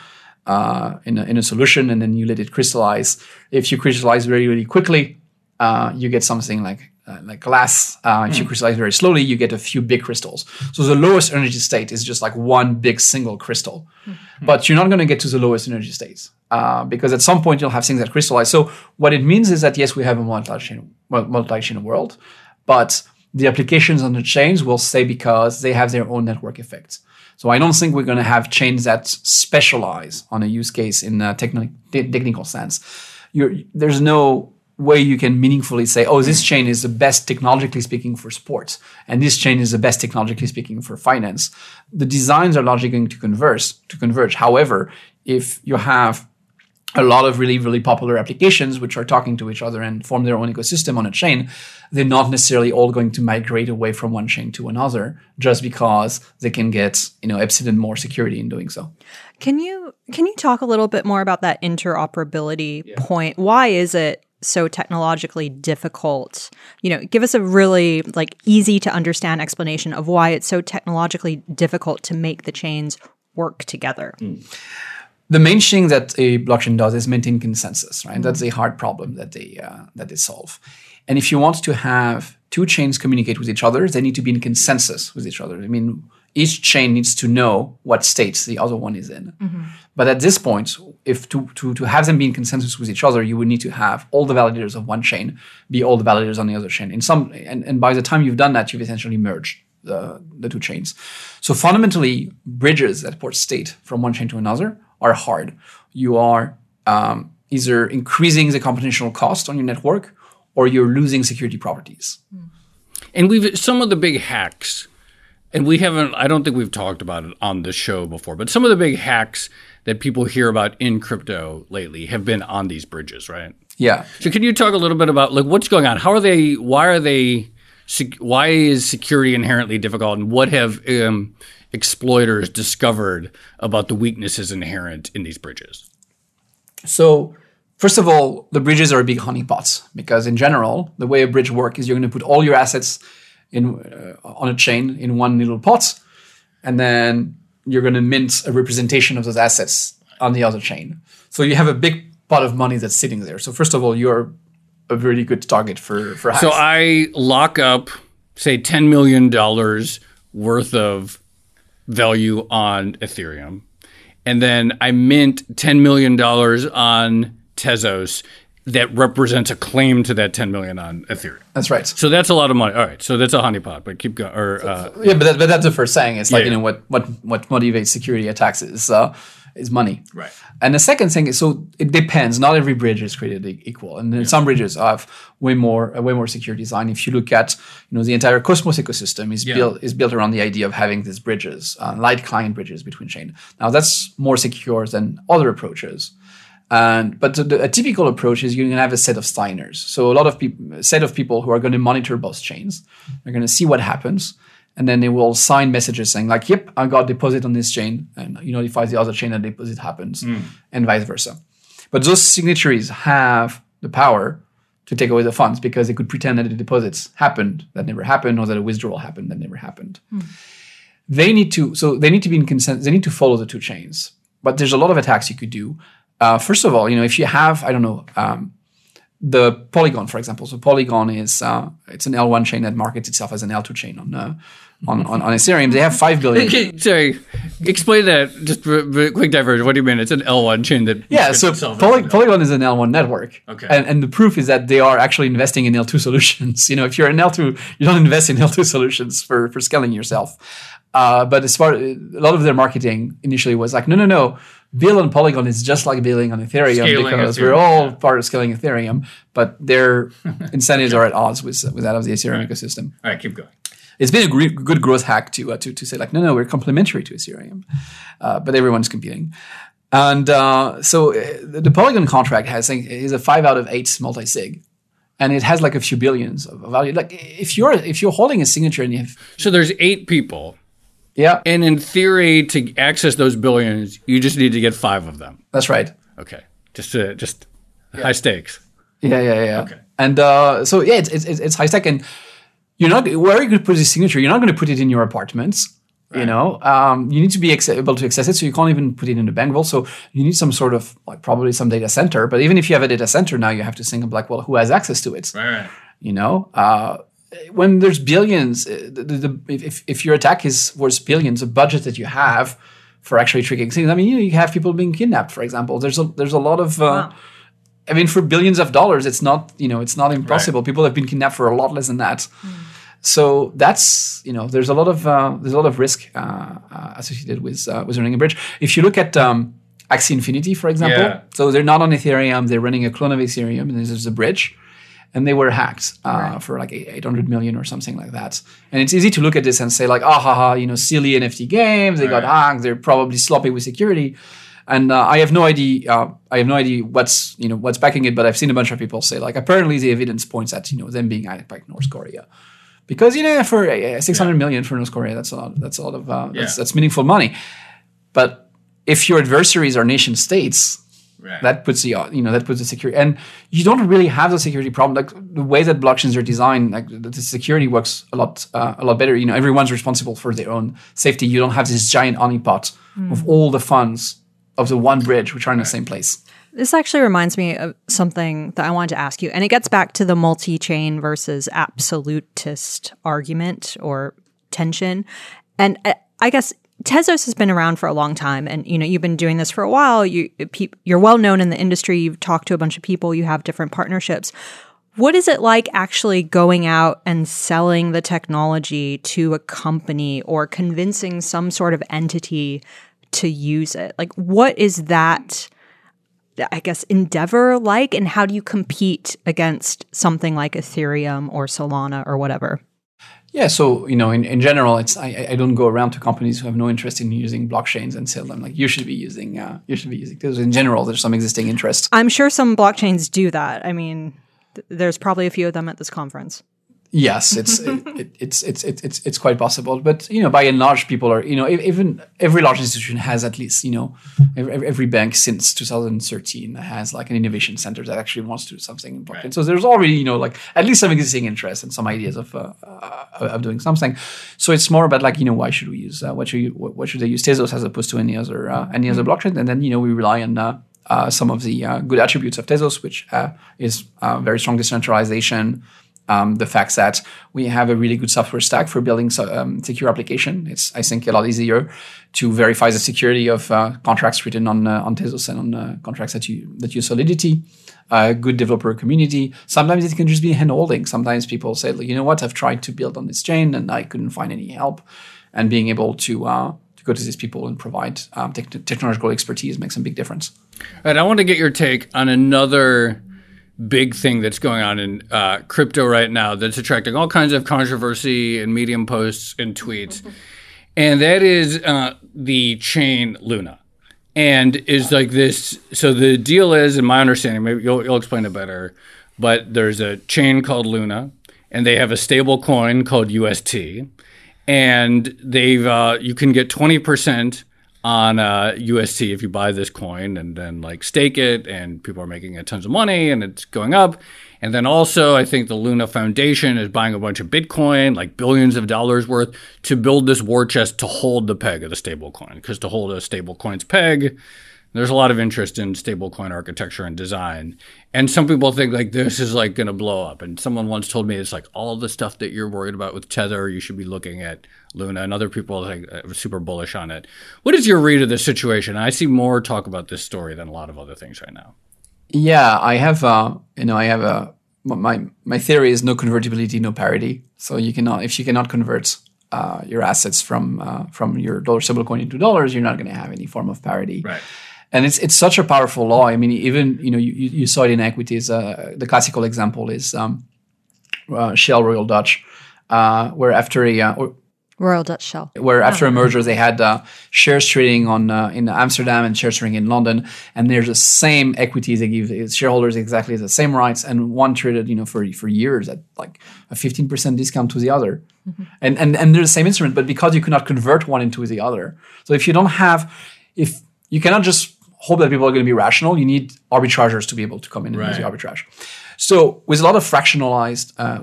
a solution and then you let it crystallize. If you crystallize very, really quickly, you get something like glass. If you crystallize very slowly, you get a few big crystals. So the lowest energy state is just like one big single crystal. But you're not going to get to the lowest energy states because at some point you'll have things that crystallize. So what it means is that, yes, we have a multi-chain world, but the applications on the chains will stay because they have their own network effects. So I don't think we're going to have chains that specialize on a use case in a technical sense. There's no way you can meaningfully say, oh, this chain is the best technologically speaking for sports, and this chain is the best technologically speaking for finance. The designs are largely going to converge. However, if you have a lot of really, really popular applications which are talking to each other and form their own ecosystem on a chain, they're not necessarily all going to migrate away from one chain to another just because they can get, epsilon more security in doing so. Can you talk a little bit more about that interoperability point? Why is it so technologically difficult? Give us a really easy to understand explanation of why it's so technologically difficult to make the chains work together. The main thing that a blockchain does is maintain consensus, right? That's a hard problem that they solve. And if you want to have two chains communicate with each other, they need to be in consensus with each other. Each chain needs to know what state the other one is in. But at this point, if to have them be in consensus with each other, you would need to have all the validators of one chain be all the validators on the other chain. And by the time you've done that, you've essentially merged the two chains. So fundamentally, bridges that port state from one chain to another are hard. You are either increasing the computational cost on your network or you're losing security properties. And some of the big hacks, and I don't think we've talked about it on the show before, but some of the big hacks that people hear about in crypto lately have been on these bridges, right? Yeah. So can you talk a little bit about what's going on? Why is security inherently difficult, and what have exploiters discovered about the weaknesses inherent in these bridges? So first of all, the bridges are big honeypots because in general, the way a bridge works is you're going to put all your assets on a chain in one little pot, and then you're going to mint a representation of those assets on the other chain. So you have a big pot of money that's sitting there. So first of all, you're a really good target for hacks. So I lock up, say, $10 million worth of value on Ethereum, and then I mint $10 million on Tezos that represents a claim to that 10 million on Ethereum. That's right. So that's a lot of money. All right. So that's a honeypot, but keep going. But that's the first saying. It's what motivates security attacks is money. Right. And the second thing is, so it depends. Not every bridge is created equal, and then some bridges have way more secure design. If you look at the entire Cosmos ecosystem is built around the idea of having these bridges, light client bridges between chain. Now that's more secure than other approaches. But a typical approach is you're going to have a set of signers. So a set of people who are going to monitor both chains. They're going to see what happens, and then they will sign messages saying yep, I got deposit on this chain, and you notify the other chain that deposit happens, and vice versa. But those signatories have the power to take away the funds because they could pretend that the deposits happened that never happened, or that a withdrawal happened that never happened. They need to be in consent. They need to follow the two chains. But there's a lot of attacks you could do. First of all, if you have, the Polygon, for example. So Polygon is it's an L1 chain that markets itself as an L2 chain on Ethereum. They have 5 billion. Okay, sorry, explain that. Just quick diversion. What do you mean? It's an L1 chain that So Polygon is an L1 network. Okay. And the proof is that they are actually investing in L2 solutions. If you're an L2, you don't invest in L2 solutions for scaling yourself. But a lot of their marketing initially was like, no. Build on Polygon is just like building on Ethereum because we're all part of scaling Ethereum, but their incentives are at odds with that of the Ethereum ecosystem. All right, keep going. It's been a good growth hack to say like, no, we're complementary to Ethereum, but everyone's competing. And so the Polygon contract is a 5 out of 8 multi-sig. And it has like a few billions of value. Like if you're holding a signature and you have... So there's 8 people. Yeah. And in theory, to access those billions, you just need to get 5 of them. That's right. Okay. Just high stakes. Yeah. Okay. And it's high stake. And you're not... Where are you going to put this signature? You're not going to put it in your apartments. Right. You need to be able to access it, so you can't even put it in the bank vault. So you need some sort of probably some data center. But even if you have a data center, now you have to think of well, who has access to it? Right. When there's billions, if your attack is worth billions, the budget that you have for actually triggering things. I mean, you have people being kidnapped, for example. There's a lot of. Wow. I mean, for billions of dollars, it's not impossible. Right. People have been kidnapped for a lot less than that. So that's there's a lot of risk associated with running a bridge. If you look at Axie Infinity, for example, so they're not on Ethereum, they're running a clone of Ethereum, and there's a bridge, and they were hacked for like 800 million or something like that. And it's easy to look at this and say like, silly NFT games, they got hacked, they're probably sloppy with security. And I have no idea. What's backing it, but I've seen a bunch of people say like apparently the evidence points at them being hacked by North Korea. Because for 600 million for North Korea, that's a lot. That's a lot of that's meaningful money. But if your adversaries are nation states, that puts the security, and you don't really have the security problem. Like the way that blockchains are designed, like the security works a lot better. Everyone's responsible for their own safety. You don't have this giant honeypot of all the funds of the one bridge which are in the same place. This actually reminds me of something that I wanted to ask you, and it gets back to the multi-chain versus absolutist argument or tension. And I guess Tezos has been around for a long time, and you've been doing this for a while. You're well known in the industry. You've talked to a bunch of people. You have different partnerships. What is it like actually going out and selling the technology to a company or convincing some sort of entity to use it? Like, what is that, I guess, endeavor like, and how do you compete against something like Ethereum or Solana or whatever? Yeah, so in general, I don't go around to companies who have no interest in using blockchains and tell them like you should be using this. In general, there's some existing interest. I'm sure some blockchains do that. I mean, there's probably a few of them at this conference. Yes, it's quite possible, but by and large, people are even every large institution has at least every bank since 2013 has like an innovation center that actually wants to do something in blockchain. Right. So there's already like at least some existing interest and some ideas of doing something. So it's more about like why should we use what should they use Tezos as opposed to any other blockchain, and then we rely on some of the good attributes of Tezos, which is very strong decentralization. The fact that we have a really good software stack for building secure application. It's, I think, a lot easier to verify the security of contracts written on Tezos and on contracts that use Solidity. Good developer community. Sometimes it can just be hand-holding. Sometimes people say, I've tried to build on this chain and I couldn't find any help. And being able to go to these people and provide technological expertise makes a big difference. All right, I want to get your take on another big thing that's going on in crypto right now that's attracting all kinds of controversy and Medium posts and tweets. And that is the chain Luna. And is like this. So the deal is, in my understanding, maybe you'll explain it better, but there's a chain called Luna, and they have a stable coin called UST. And you can get 20% on UST if you buy this coin and then like stake it, and people are making tons of money and it's going up. And then also I think the Luna Foundation is buying a bunch of Bitcoin, like billions of dollars worth, to build this war chest to hold the peg of the stable coin. Because to hold a stable coin's peg, There's a lot of interest in stablecoin architecture and design. And some people think like this is like going to blow up. And someone once told me it's like all the stuff that you're worried about with Tether, you should be looking at Luna. And other people are super bullish on it. What is your read of the situation? I see more talk about this story than a lot of other things right now. Yeah, I have my theory is no convertibility, no parity. So if you cannot convert your assets from your dollar stablecoin into dollars, you're not going to have any form of parity. Right. And it's such a powerful law. I mean, even you saw it in equities. The classical example is Shell Royal Dutch, where after Royal Dutch Shell, where after a merger they had shares trading in Amsterdam and shares trading in London, and there's the same equities. They give shareholders exactly the same rights, and one traded for years at like a 15% discount to the other, and they're the same instrument, but because you cannot convert one into the other, so if you cannot just hope that people are going to be rational, you need arbitrageurs to be able to come in and use the arbitrage. So with a lot of fractionally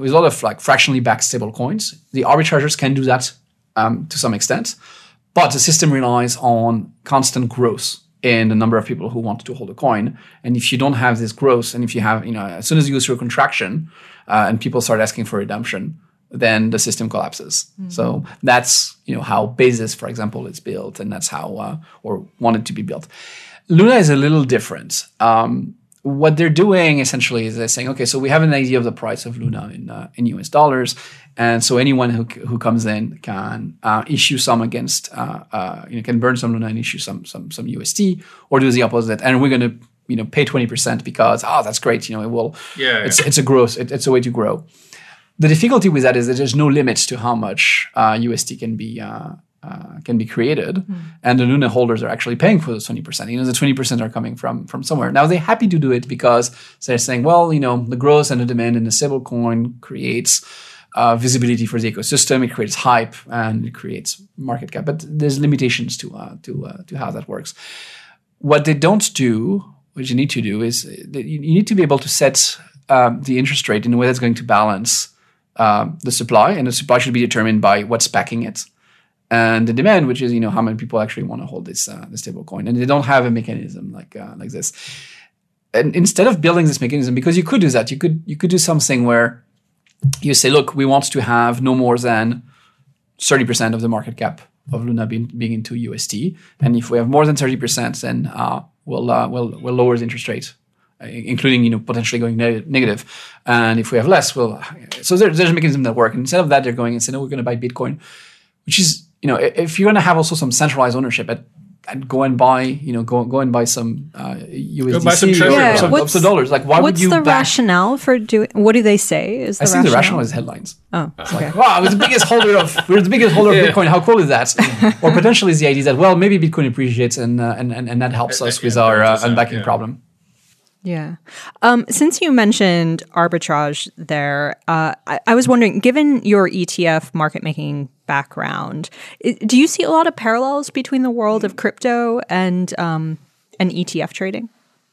backed stable coins, the arbitrageurs can do that to some extent, but the system relies on constant growth in the number of people who want to hold a coin. And if you don't have this growth, and if you have, as soon as you go through a contraction and people start asking for redemption, then the system collapses. Mm-hmm. So that's how Bezos, for example, is built, and that's how or wanted to be built. Luna is a little different. What they're doing essentially is they're saying, okay, so we have an idea of the price of Luna in US dollars, and so anyone who comes in can issue some against, can burn some Luna and issue some USD, or do the opposite, and we're going to pay 20% because that's great. It will. Yeah. It's a growth. It's a way to grow. The difficulty with that is that there's no limit to how much USD can be created, and the Luna holders are actually paying for those 20%. The 20% are coming from somewhere. Now they're happy to do it because they're saying, well, the growth and the demand in the stablecoin creates visibility for the ecosystem. It creates hype and it creates market cap. But there's limitations to how that works. What they don't do, what you need to do, is that you need to be able to set the interest rate in a way that's going to balance the supply, and the supply should be determined by what's backing it, and the demand, which is how many people actually want to hold this stable coin, and they don't have a mechanism like this. And instead of building this mechanism, because you could do that, you could do something where you say, look, we want to have no more than 30% of the market cap of Luna being into USD, and if we have more than 30%, then we'll lower the interest rate, including potentially going negative. And if we have less, so there's a mechanism that works. Instead of that, they're going and saying, no, we're going to buy Bitcoin, which is if you're going to have also some centralized ownership, and go and buy some USDC or some dollars. Like, why would you? What's the rationale for doing? What do they say? I think the rationale is headlines. Oh, it's like, wow, we're the biggest holder of Bitcoin. How cool is that? Or potentially the idea that, well, maybe Bitcoin appreciates and that helps us with our unbacking problem. Yeah. Since you mentioned arbitrage there, I was wondering, given your ETF market making background, do you see a lot of parallels between the world of crypto and ETF trading?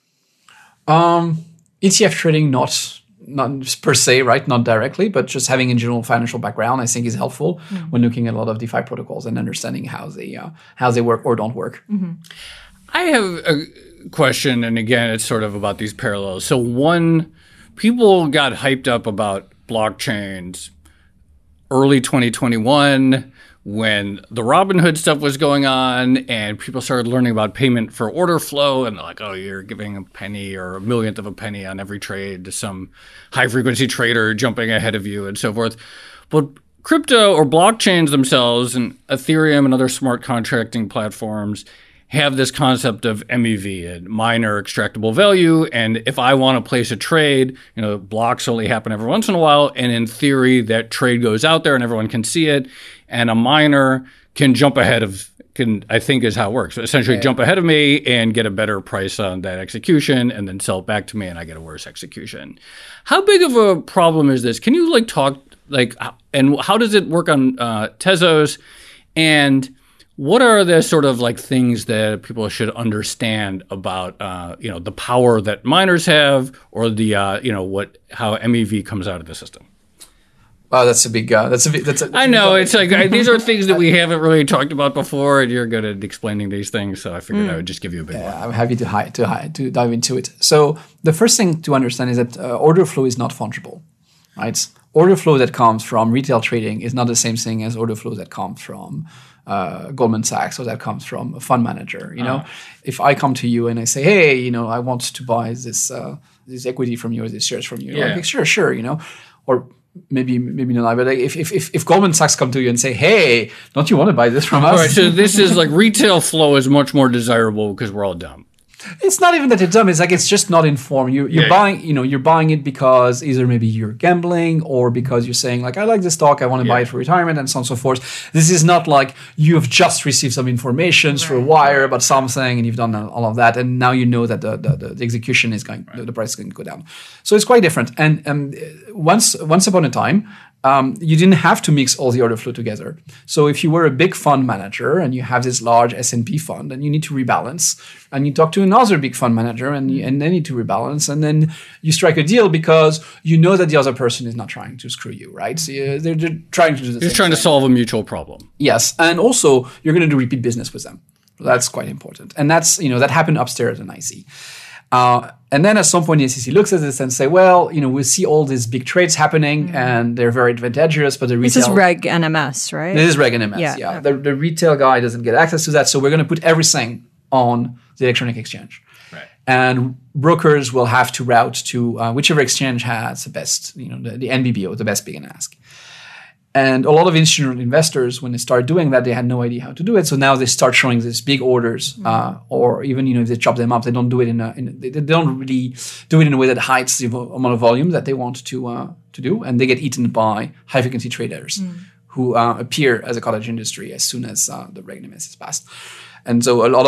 ETF trading, not per se, right? Not directly, but just having a general financial background, I think, is helpful when looking at a lot of DeFi protocols and understanding how they work or don't work. Mm-hmm. I have a question, and again, it's sort of about these parallels. So people got hyped up about blockchains early 2021 when the Robinhood stuff was going on, and people started learning about payment for order flow, and they're like, oh, you're giving a penny or a millionth of a penny on every trade to some high-frequency trader jumping ahead of you and so forth. But crypto or blockchains themselves and Ethereum and other smart contracting platforms have this concept of MEV, miner extractable value. And if I want to place a trade, blocks only happen every once in a while. And in theory, that trade goes out there and everyone can see it. And a miner can jump ahead I think is how it works. So essentially jump ahead of me and get a better price on that execution and then sell it back to me and I get a worse execution. How big of a problem is this? Can you talk, and how does it work on Tezos? And what are the sort of things that people should understand about the power that miners have, or the how MEV comes out of the system? Oh, that's a big. I know it's like these are things that we haven't really talked about before, and you're good at explaining these things. So I figured I would just give you a bit more. I'm happy to dive into it. So the first thing to understand is that order flow is not fungible, right? Order flow that comes from retail trading is not the same thing as order flow that comes from Goldman Sachs or that comes from a fund manager. You know, if I come to you and I say, hey, you know, I want to buy this equity from you or this shares from you, you're like, sure, you know, or maybe not. But like if Goldman Sachs come to you and say, hey, don't you want to buy this from us? All right, so this is like retail flow is much more desirable because we're all dumb. It's not even that it's dumb. It's like it's just not informed. You're buying it because either maybe you're gambling or because you're saying like, I like this stock, I want to buy it for retirement, and so on and so forth. This is not like you have just received some information through a wire about something and you've done all of that, and now you know that the execution is going, the price is going to go down. So it's quite different. And once upon a time, you didn't have to mix all the order flow together. So if you were a big fund manager and you have this large S&P fund and you need to rebalance, and you talk to another big fund manager and they need to rebalance, and then you strike a deal because you know that the other person is not trying to screw you, right? So they're trying to do this. You're trying to solve a mutual problem. Yes, and also you're going to do repeat business with them. So that's quite important, and that's that happened upstairs in IC. And then at some point, the SEC looks at this and say, well, we see all these big trades happening and they're very advantageous, but the retail... This is Reg NMS, right? This is Reg NMS, yeah. Okay. The retail guy doesn't get access to that, so we're going to put everything on the electronic exchange. Right. And brokers will have to route to whichever exchange has the best, the NBBO, the best bid and ask. And a lot of institutional investors, when they start doing that, they had no idea how to do it. So now they start showing these big orders, or even if they chop them up, they don't do it they don't really do it in a way that hides the amount of volume that they want to do, and they get eaten by high frequency traders who appear as a cottage industry as soon as the Reg NMS is passed. And so a lot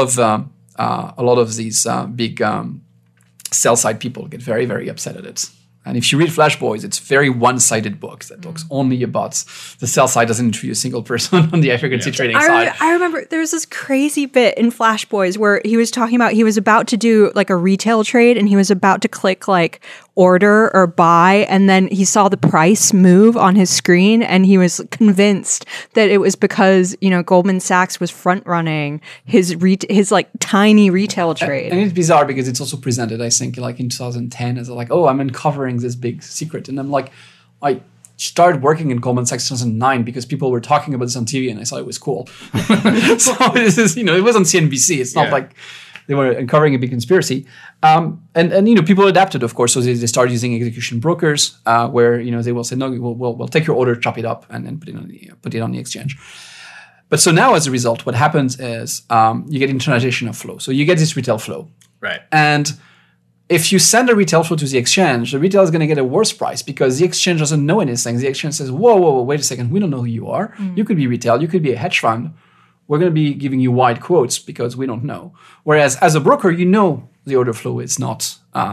of these big sell side people get very, very upset at it. And if you read Flash Boys, it's a very one-sided book that talks only about the sell side, doesn't interview a single person on the high-frequency trading side. I remember there was this crazy bit in Flash Boys where he was talking about he was about to do like a retail trade and he was about to click like order or buy, and then he saw the price move on his screen and he was convinced that it was because Goldman Sachs was front-running his like tiny retail trade. And it's bizarre because it's also presented, I think, like in 2010 as like, oh, I'm uncovering this big secret. And I'm like, I started working in Goldman Sachs in 2009 because people were talking about this on TV and I thought it was cool. So this is, it was on CNBC. It's not like they were uncovering a big conspiracy. And people adapted, of course. So they started using execution brokers where, they will say, no, we'll take your order, chop it up, and then put it on the exchange. But so now as a result, what happens is you get internalization of flow. So you get this retail flow. Right. And if you send a retail flow to the exchange, the retail is going to get a worse price because the exchange doesn't know anything. The exchange says, whoa, wait a second. We don't know who you are. You could be retail. You could be a hedge fund. We're going to be giving you wide quotes because we don't know. Whereas as a broker, the order flow is not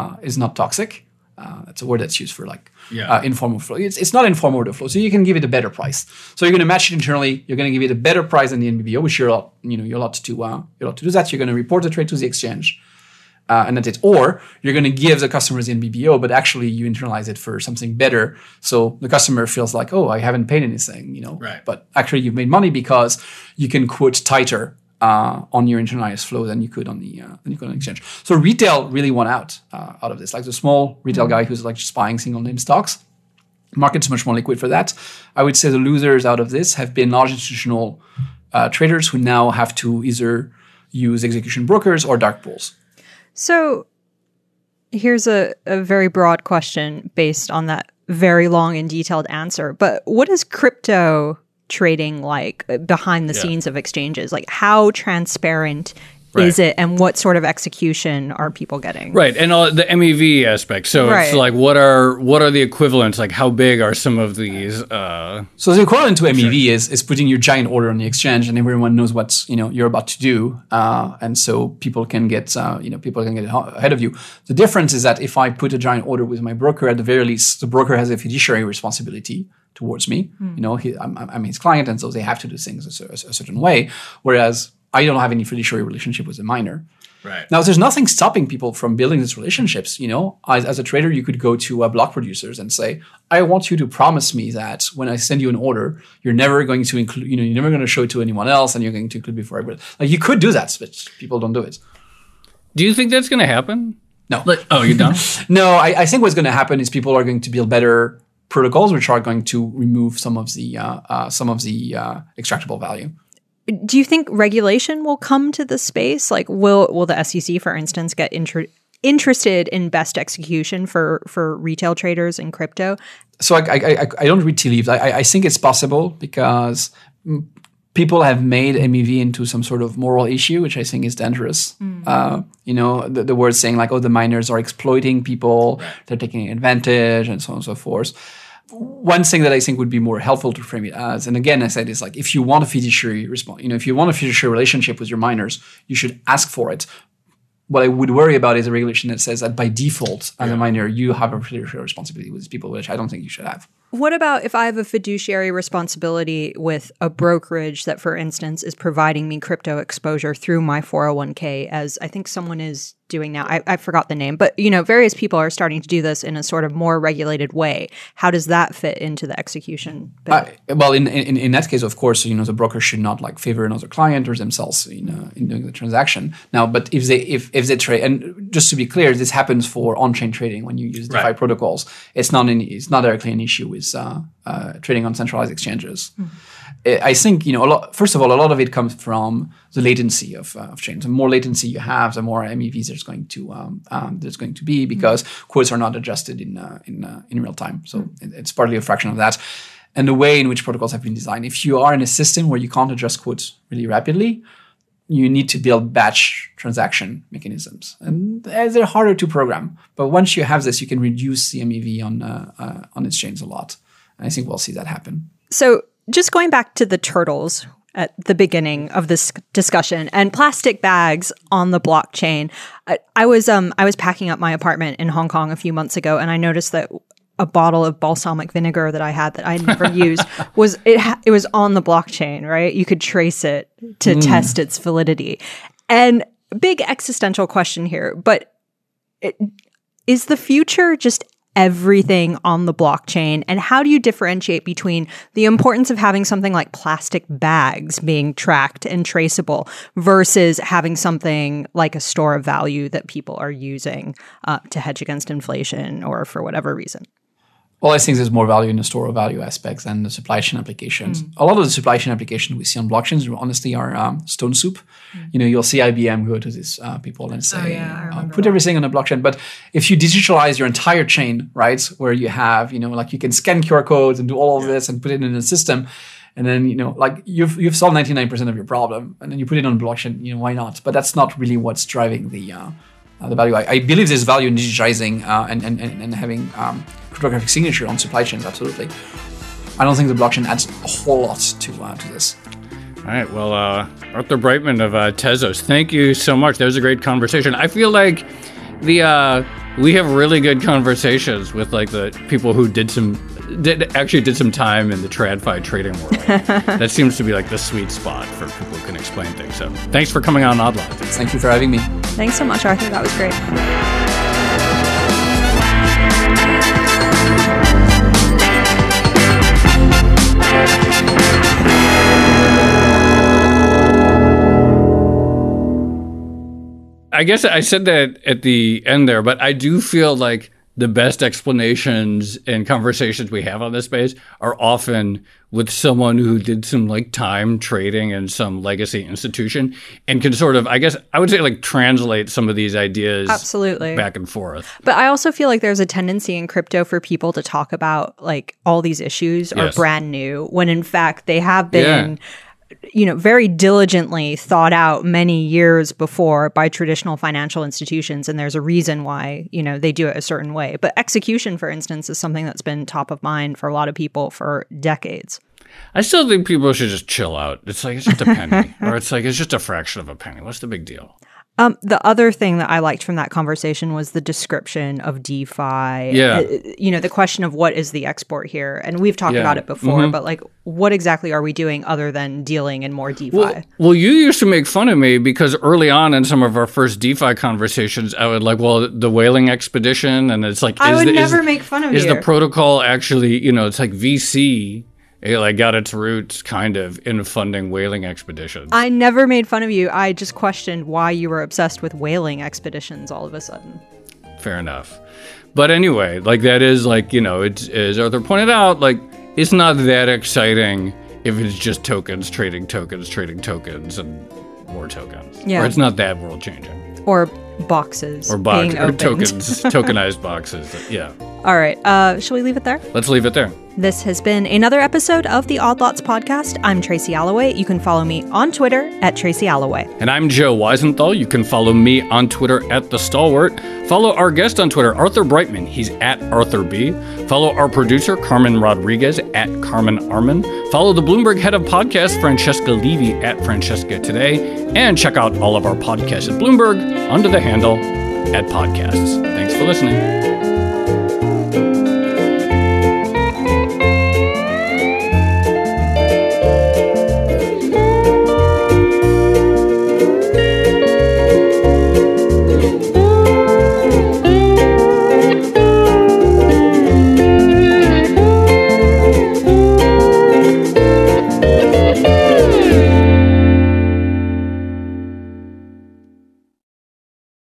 toxic. That's a word that's used for informal flow. It's not informal order flow, so you can give it a better price. So you're going to match it internally. You're going to give it a better price than the NBBO, which you're allowed to do that. You're going to report the trade to the exchange. And that's it. Or you're going to give the customers the NBBO, but actually you internalize it for something better. So the customer feels like, oh, I haven't paid anything, Right. But actually you've made money because you can quote tighter on your internalized flow than you could on the exchange. So retail really won out of this. Like the small retail guy who's like just buying single name stocks. Market's much more liquid for that. I would say the losers out of this have been large institutional traders who now have to either use execution brokers or dark pools. So here's a very broad question based on that very long and detailed answer. But what is crypto trading like behind the scenes of exchanges? Like how transparent is it, and what sort of execution are people getting? Right, and the MEV aspect. So it's like, what are the equivalents? Like, how big are some of these? So the equivalent to MEV is putting your giant order on the exchange, and everyone knows what you're about to do, and so people can get ahead of you. The difference is that if I put a giant order with my broker, at the very least, the broker has a fiduciary responsibility towards me. I'm his client, and so they have to do things a certain way. Whereas I don't have any fiduciary relationship with a miner. Right. Now, there's nothing stopping people from building these relationships. As a trader, you could go to block producers and say, I want you to promise me that when I send you an order, you're never going to include, you're never going to show it to anyone else, and you're going to include before everybody. Like, you could do that, but people don't do it. Do you think that's going to happen? No. You don't? No, I think what's going to happen is people are going to build better protocols, which are going to remove some of the extractable value. Do you think regulation will come to the space? Like, will the SEC, for instance, get interested in best execution for retail traders in crypto? So I don't read tea leaves. I think it's possible because people have made MEV into some sort of moral issue, which I think is dangerous. The word saying like, the miners are exploiting people, they're taking advantage, and so on and so forth. One thing that I think would be more helpful to frame it as, and again, I said, is like, if you want a fiduciary response, if you want a fiduciary relationship with your miners, you should ask for it. What I would worry about is a regulation that says that by default, as a miner, you have a fiduciary responsibility with people, which I don't think you should have. What about if I have a fiduciary responsibility with a brokerage that, for instance, is providing me crypto exposure through my 401k, as I think someone is doing now? I forgot the name, but various people are starting to do this in a sort of more regulated way. How does that fit into the execution bill? Well, in that case, of course, the broker should not like favor another client or themselves in doing the transaction. Now, but if they trade, and just to be clear, this happens for on-chain trading when you use DeFi protocols. It's not directly an issue with trading on centralized exchanges. I think first of all, a lot of it comes from the latency of chains. The more latency you have, the more MEVs there's going to be, because quotes are not adjusted in real time. So it's partly a fraction of that. And the way in which protocols have been designed, if you are in a system where you can't adjust quotes really rapidly, you need to build batch transaction mechanisms, and they're harder to program. But once you have this, you can reduce the MEV on exchange a lot. And I think we'll see that happen. So just going back to the turtles at the beginning of this discussion and plastic bags on the blockchain, I was packing up my apartment in Hong Kong a few months ago, and I noticed that a bottle of balsamic vinegar that I had that I'd never used was on the blockchain, right? You could trace it to test its validity. And big existential question here, but is the future just everything on the blockchain? And how do you differentiate between the importance of having something like plastic bags being tracked and traceable versus having something like a store of value that people are using to hedge against inflation or for whatever reason? Well, I think there's more value in the store of value aspects than the supply chain applications. A lot of the supply chain applications we see on blockchains, honestly, are stone soup. You'll see IBM go to these people and say, put everything on a blockchain. But if you digitalize your entire chain, right, where you have, like you can scan QR codes and do all of this and put it in a system, and then, like you've solved 99% of your problem, and then you put it on blockchain, why not? But that's not really what's driving the value. I believe there's value in digitizing and having cryptographic signature on supply chains, absolutely. I don't think the blockchain adds a whole lot to this. All right. Well, Arthur Breitman of Tezos, thank you so much. That was a great conversation. I feel like we have really good conversations with like the people who did some time in the TradFi trading world. That seems to be like the sweet spot for people who can explain things. So thanks for coming on Odd Lots. Thank you for having me. Thanks so much, Arthur. That was great. I guess I said that at the end there, but I do feel like the best explanations and conversations we have on this space are often with someone who did some like time trading in some legacy institution and can sort of, I guess I would say, like translate some of these ideas absolutely back and forth. But I also feel like there's a tendency in crypto for people to talk about like all these issues are brand new when in fact they have been very diligently thought out many years before by traditional financial institutions. And there's a reason why, they do it a certain way. But execution, for instance, is something that's been top of mind for a lot of people for decades. I still think people should just chill out. It's like, it's just a penny or it's like, it's just a fraction of a penny. What's the big deal? The other thing that I liked from that conversation was the description of DeFi. Yeah. The question of what is the export here? And we've talked about it before, but like, what exactly are we doing other than dealing in more DeFi? Well, you used to make fun of me because early on in some of our first DeFi conversations, I would like, well, the whaling expedition. And it's like, I would never make fun of you. Is the protocol actually, it's like VC. It like got its roots kind of in funding whaling expeditions. I never made fun of you. I just questioned why you were obsessed with whaling expeditions all of a sudden. Fair enough. But anyway, like that is like, it's, as Arthur pointed out, like it's not that exciting if it's just tokens, trading and more tokens. Yeah. Or it's not that world changing. Or boxes. Or tokens, tokenized boxes. Yeah. All right. Shall we leave it there? Let's leave it there. This has been another episode of the Odd Lots podcast. I'm Tracy Alloway. You can follow me on Twitter at Tracy Alloway. And I'm Joe Weisenthal. You can follow me on Twitter at The Stalwart. Follow our guest on Twitter, Arthur Brightman. He's at Arthur B. Follow our producer, Carmen Rodriguez, at Carmen Arman. Follow the Bloomberg head of podcasts, Francesca Levy, at Francesca Today. And check out all of our podcasts at Bloomberg under the handle @podcasts. Thanks for listening.